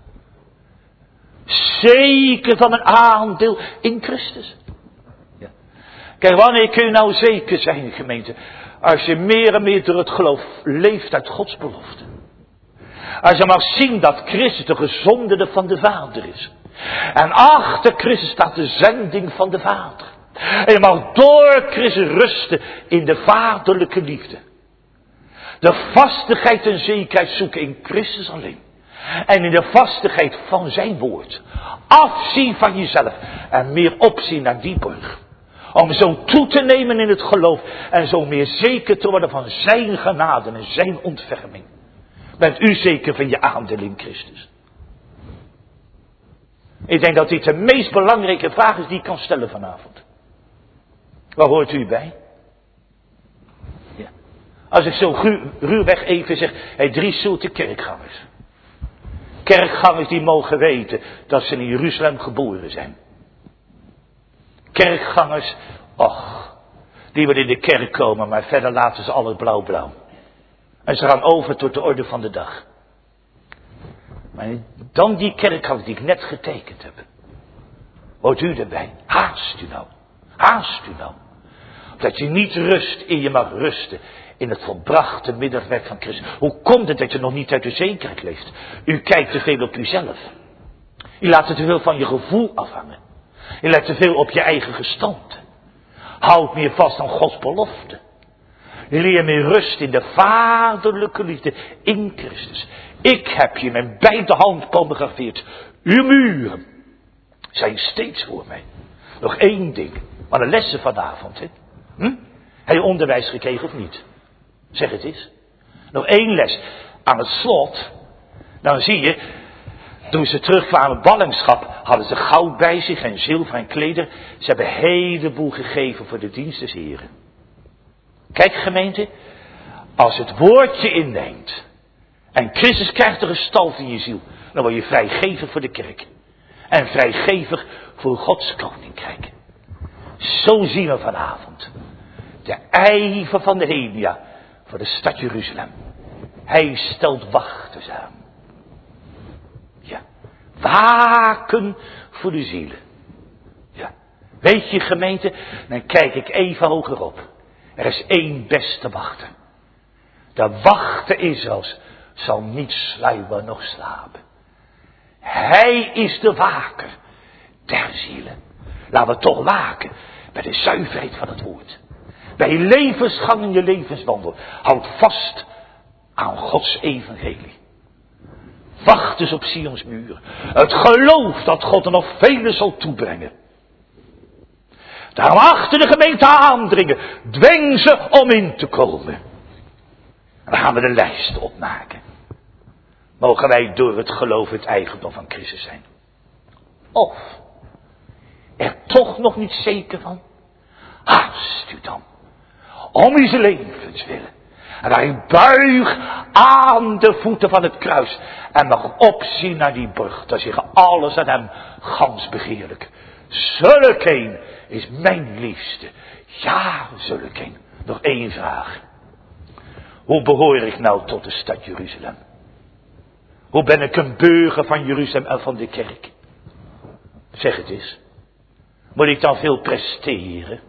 Zeker van een aandeel in Christus. Ja. Kijk, wanneer kun je nou zeker zijn, gemeente? Als je meer en meer door het geloof leeft uit Gods belofte. Als je mag zien dat Christus de gezondene van de Vader is. En achter Christus staat de zending van de Vader. En je mag door Christus rusten in de vaderlijke liefde. De vastigheid en zekerheid zoeken in Christus alleen. En in de vastigheid van zijn woord. Afzien van jezelf. En meer opzien naar die borg. Om zo toe te nemen in het geloof. En zo meer zeker te worden van zijn genade en zijn ontferming. Bent u zeker van je aandeel in Christus? Ik denk dat dit de meest belangrijke vraag is die ik kan stellen vanavond. Waar hoort u bij? Ja. Als ik zo ruwweg even zeg, 3 soorten kerkgangers. Kerkgangers die mogen weten dat ze in Jeruzalem geboren zijn. Kerkgangers, och, die willen in de kerk komen, maar verder laten ze alles blauw. En ze gaan over tot de orde van de dag. Maar dan die kerkgangers die ik net getekend heb. Hoort u erbij? Haast u nou. Haast u nou. Dat je niet rust in je mag rusten in het volbrachte middagwerk van Christus. Hoe komt het dat je nog niet uit de zekerheid leeft? U kijkt te veel op uzelf. U laat te veel van je gevoel afhangen. Je let te veel op je eigen gestalte. Houd meer vast aan Gods belofte. Leer meer rust in de vaderlijke liefde in Christus. Ik heb je met beide handpalmen gegraveerd. Uw muren zijn steeds voor mij. Nog 1 ding. Maar de lessen vanavond. Hè? Heb je onderwijs gekregen of niet? Zeg het eens. Nog 1 les. Aan het slot. Dan zie je. Toen ze terugkwamen ballingschap. Hadden ze goud bij zich en zilver en kleder. Ze hebben een heleboel gegeven voor de dienst des Heren. Kijk gemeente. Als het woordje inneemt. En Christus krijgt de gestalte in je ziel. Dan word je vrijgeven voor de kerk. En vrijgevig voor Gods koninkrijk. Zo zien we vanavond de ijver van de Nehemia voor de stad Jeruzalem. Hij stelt wachters aan. Ja, waken voor de zielen. Ja, weet je gemeente, dan kijk ik even hoger op. Er is één beste wachter. De wachter Israëls zal niet sluimeren noch slapen. Hij is de waker der zielen. Laten we toch waken bij de zuiverheid van het woord. Bij je levensgang en je levenswandel. Houd vast aan Gods evangelie. Wacht eens op Sions muur. Het geloof dat God er nog vele zal toebrengen. Daarom achter de gemeente aandringen. Dwing ze om in te komen. En dan gaan we de lijst opmaken. Mogen wij door het geloof het eigendom van Christus zijn. Of er toch nog niet zeker van. Haast u dan. Om uw levens willen. En hij buigt aan de voeten van het kruis. En mag opzien naar die brug. Daar zich alles aan hem gans begeerlijk. Zulk een is mijn liefste. Ja, zulk een. Nog één vraag. Hoe behoor ik nou tot de stad Jeruzalem? Hoe ben ik een burger van Jeruzalem en van de kerk? Zeg het eens. Moet ik dan veel presteren?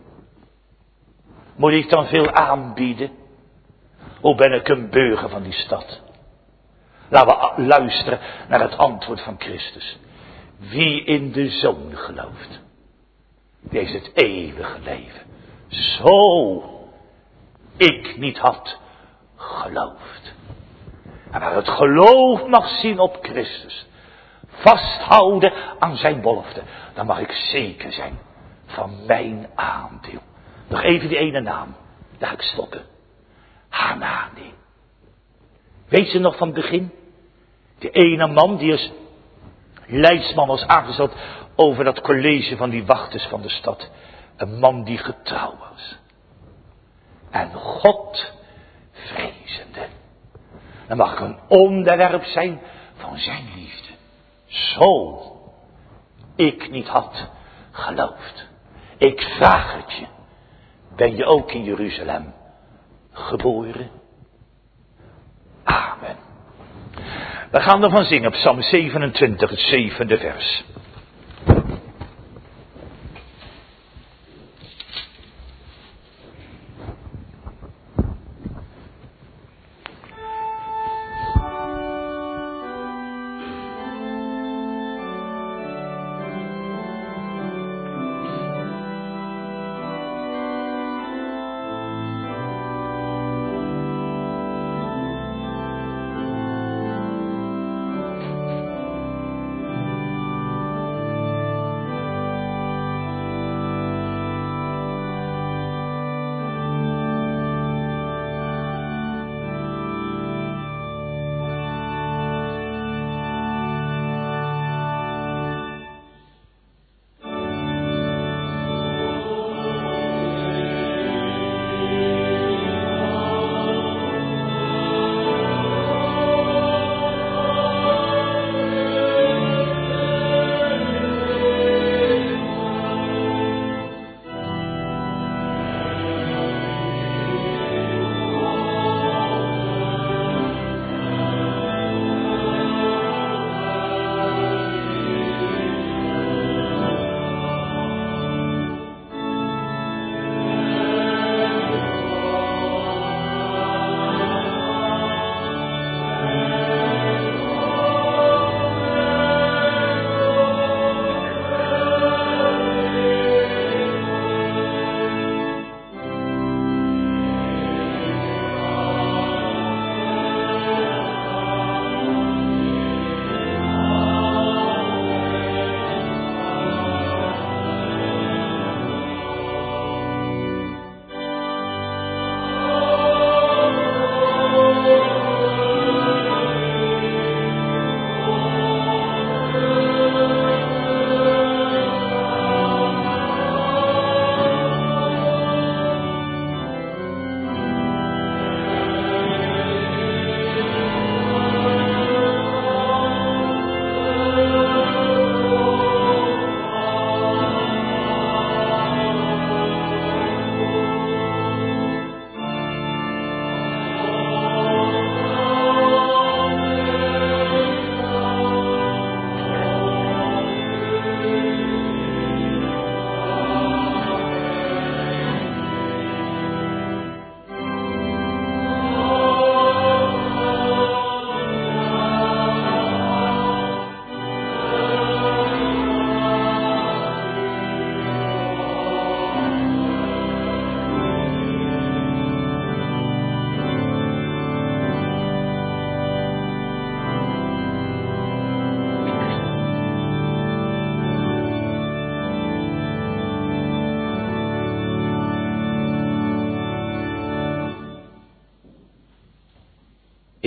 Moet ik dan veel aanbieden? Hoe ben ik een burger van die stad? Laten we luisteren naar het antwoord van Christus. Wie in de Zoon gelooft, die heeft het eeuwige leven. Zo ik niet had geloofd. En waar het geloof mag zien op Christus, vasthouden aan zijn belofte, dan mag ik zeker zijn van mijn aandeel. Nog even die ene naam, daar ga ik stoppen. Hanani. Weet je nog van het begin? Die ene man die als leidsman was aangesteld over dat college van die wachters van de stad. Een man die getrouw was. En God vrezende. Dan mag ik een onderwerp zijn van zijn liefde. Zo ik niet had geloofd. Ik vraag het je. Ben je ook in Jeruzalem geboren? Amen. We gaan ervan zingen, Psalm 27, het 7e vers.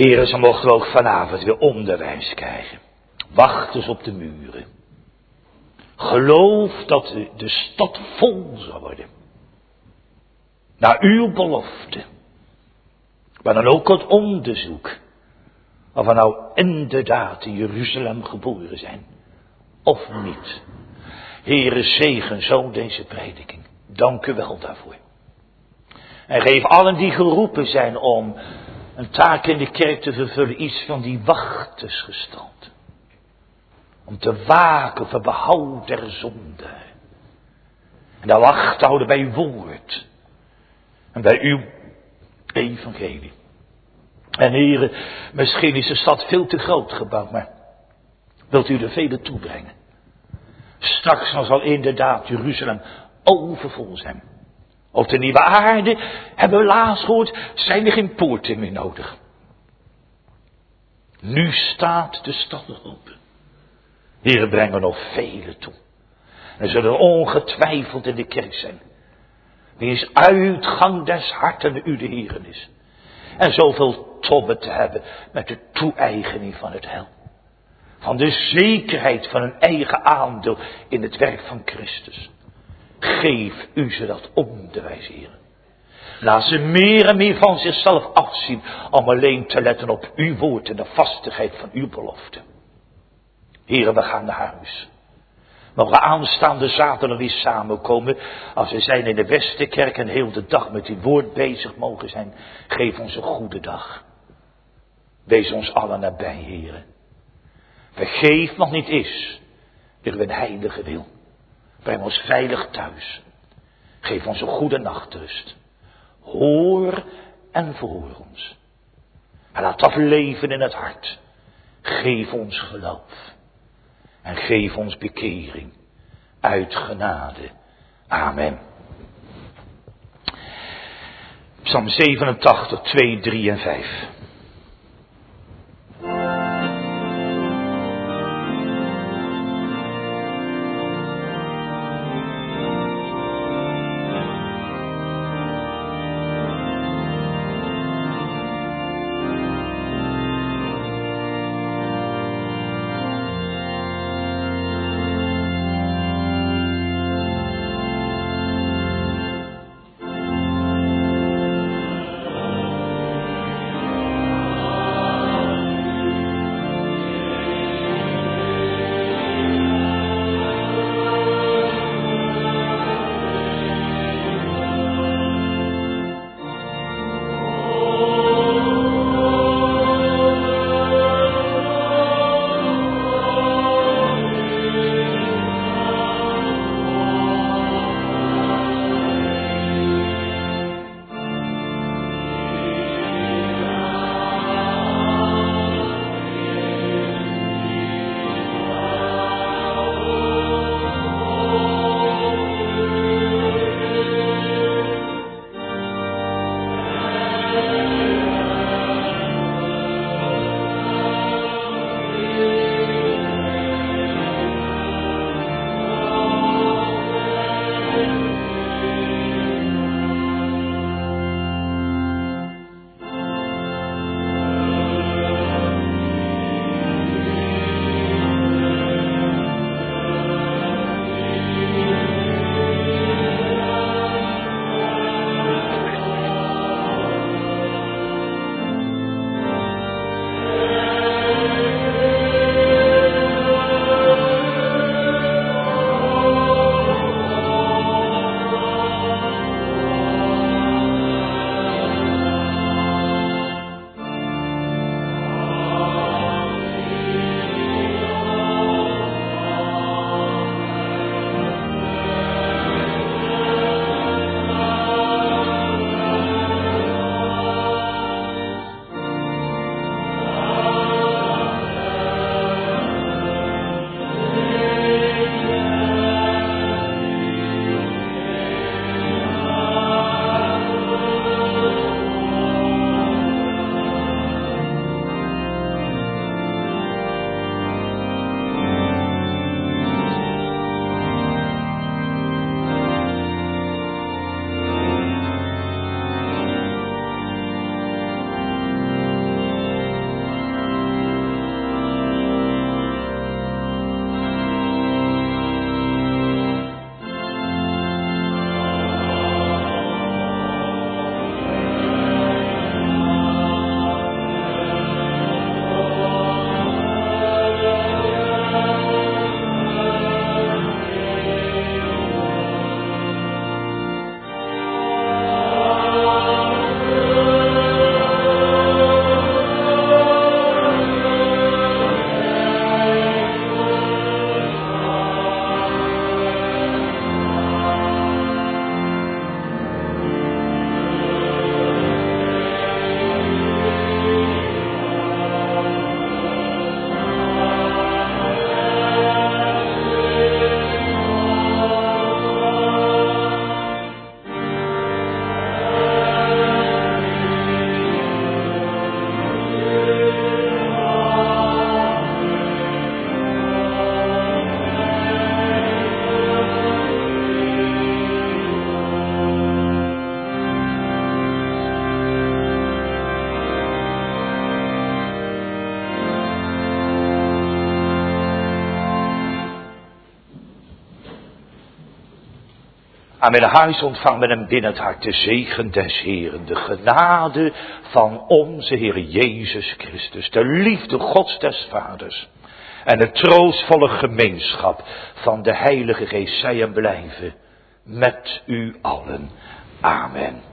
Heren, ze mochten we ook vanavond weer onderwijs krijgen. Wacht eens op de muren. Geloof dat de stad vol zal worden. Naar uw belofte. Maar dan ook het onderzoek. Of we nou inderdaad in Jeruzalem geboren zijn. Of niet. Heere, zegen zo deze prediking. Dank u wel daarvoor. En geef allen die geroepen zijn om een taak in de kerk te vervullen, iets van die wachtersgestalte. Om te waken voor behoud der zonde. En daar wacht houden bij uw woord. En bij uw evangelie. En heren, misschien is de stad veel te groot gebouwd, maar wilt u er vele toebrengen. Straks dan zal inderdaad Jeruzalem overvol zijn. Op de nieuwe aarde, hebben we laatst gehoord, zijn er geen poorten meer nodig. Nu staat de stad nog open. Heren, brengen nog vele toe. En zullen ongetwijfeld in de kerk zijn. Wie is uitgang des harten u de Heeren is. En zoveel tobben te hebben met de toe-eigening van het heil. Van de zekerheid van hun eigen aandeel in het werk van Christus. Geef u ze dat onderwijs, Heeren. Laat ze meer en meer van zichzelf afzien om alleen te letten op uw woord en de vastigheid van uw belofte. Heren, we gaan naar huis. Mogen aanstaande zaterdag weer samenkomen. Als we zijn in de Westerkerk en heel de dag met uw woord bezig mogen zijn. Geef ons een goede dag. Wees ons allen nabij, Heren. Vergeef wat niet is. Willen we een heilige wil. Breng ons veilig thuis. Geef ons een goede nachtrust. Hoor en verhoor ons. En laat dat leven in het hart. Geef ons geloof. En geef ons bekering. Uit genade. Amen. Psalm 87, 2, 3 en 5. Aan mijn huis ontvangt men hem binnen het hart de zegen des Heeren, de genade van onze Heer Jezus Christus, de liefde Gods des Vaders en de troostvolle gemeenschap van de Heilige Geest zij en blijven met u allen. Amen.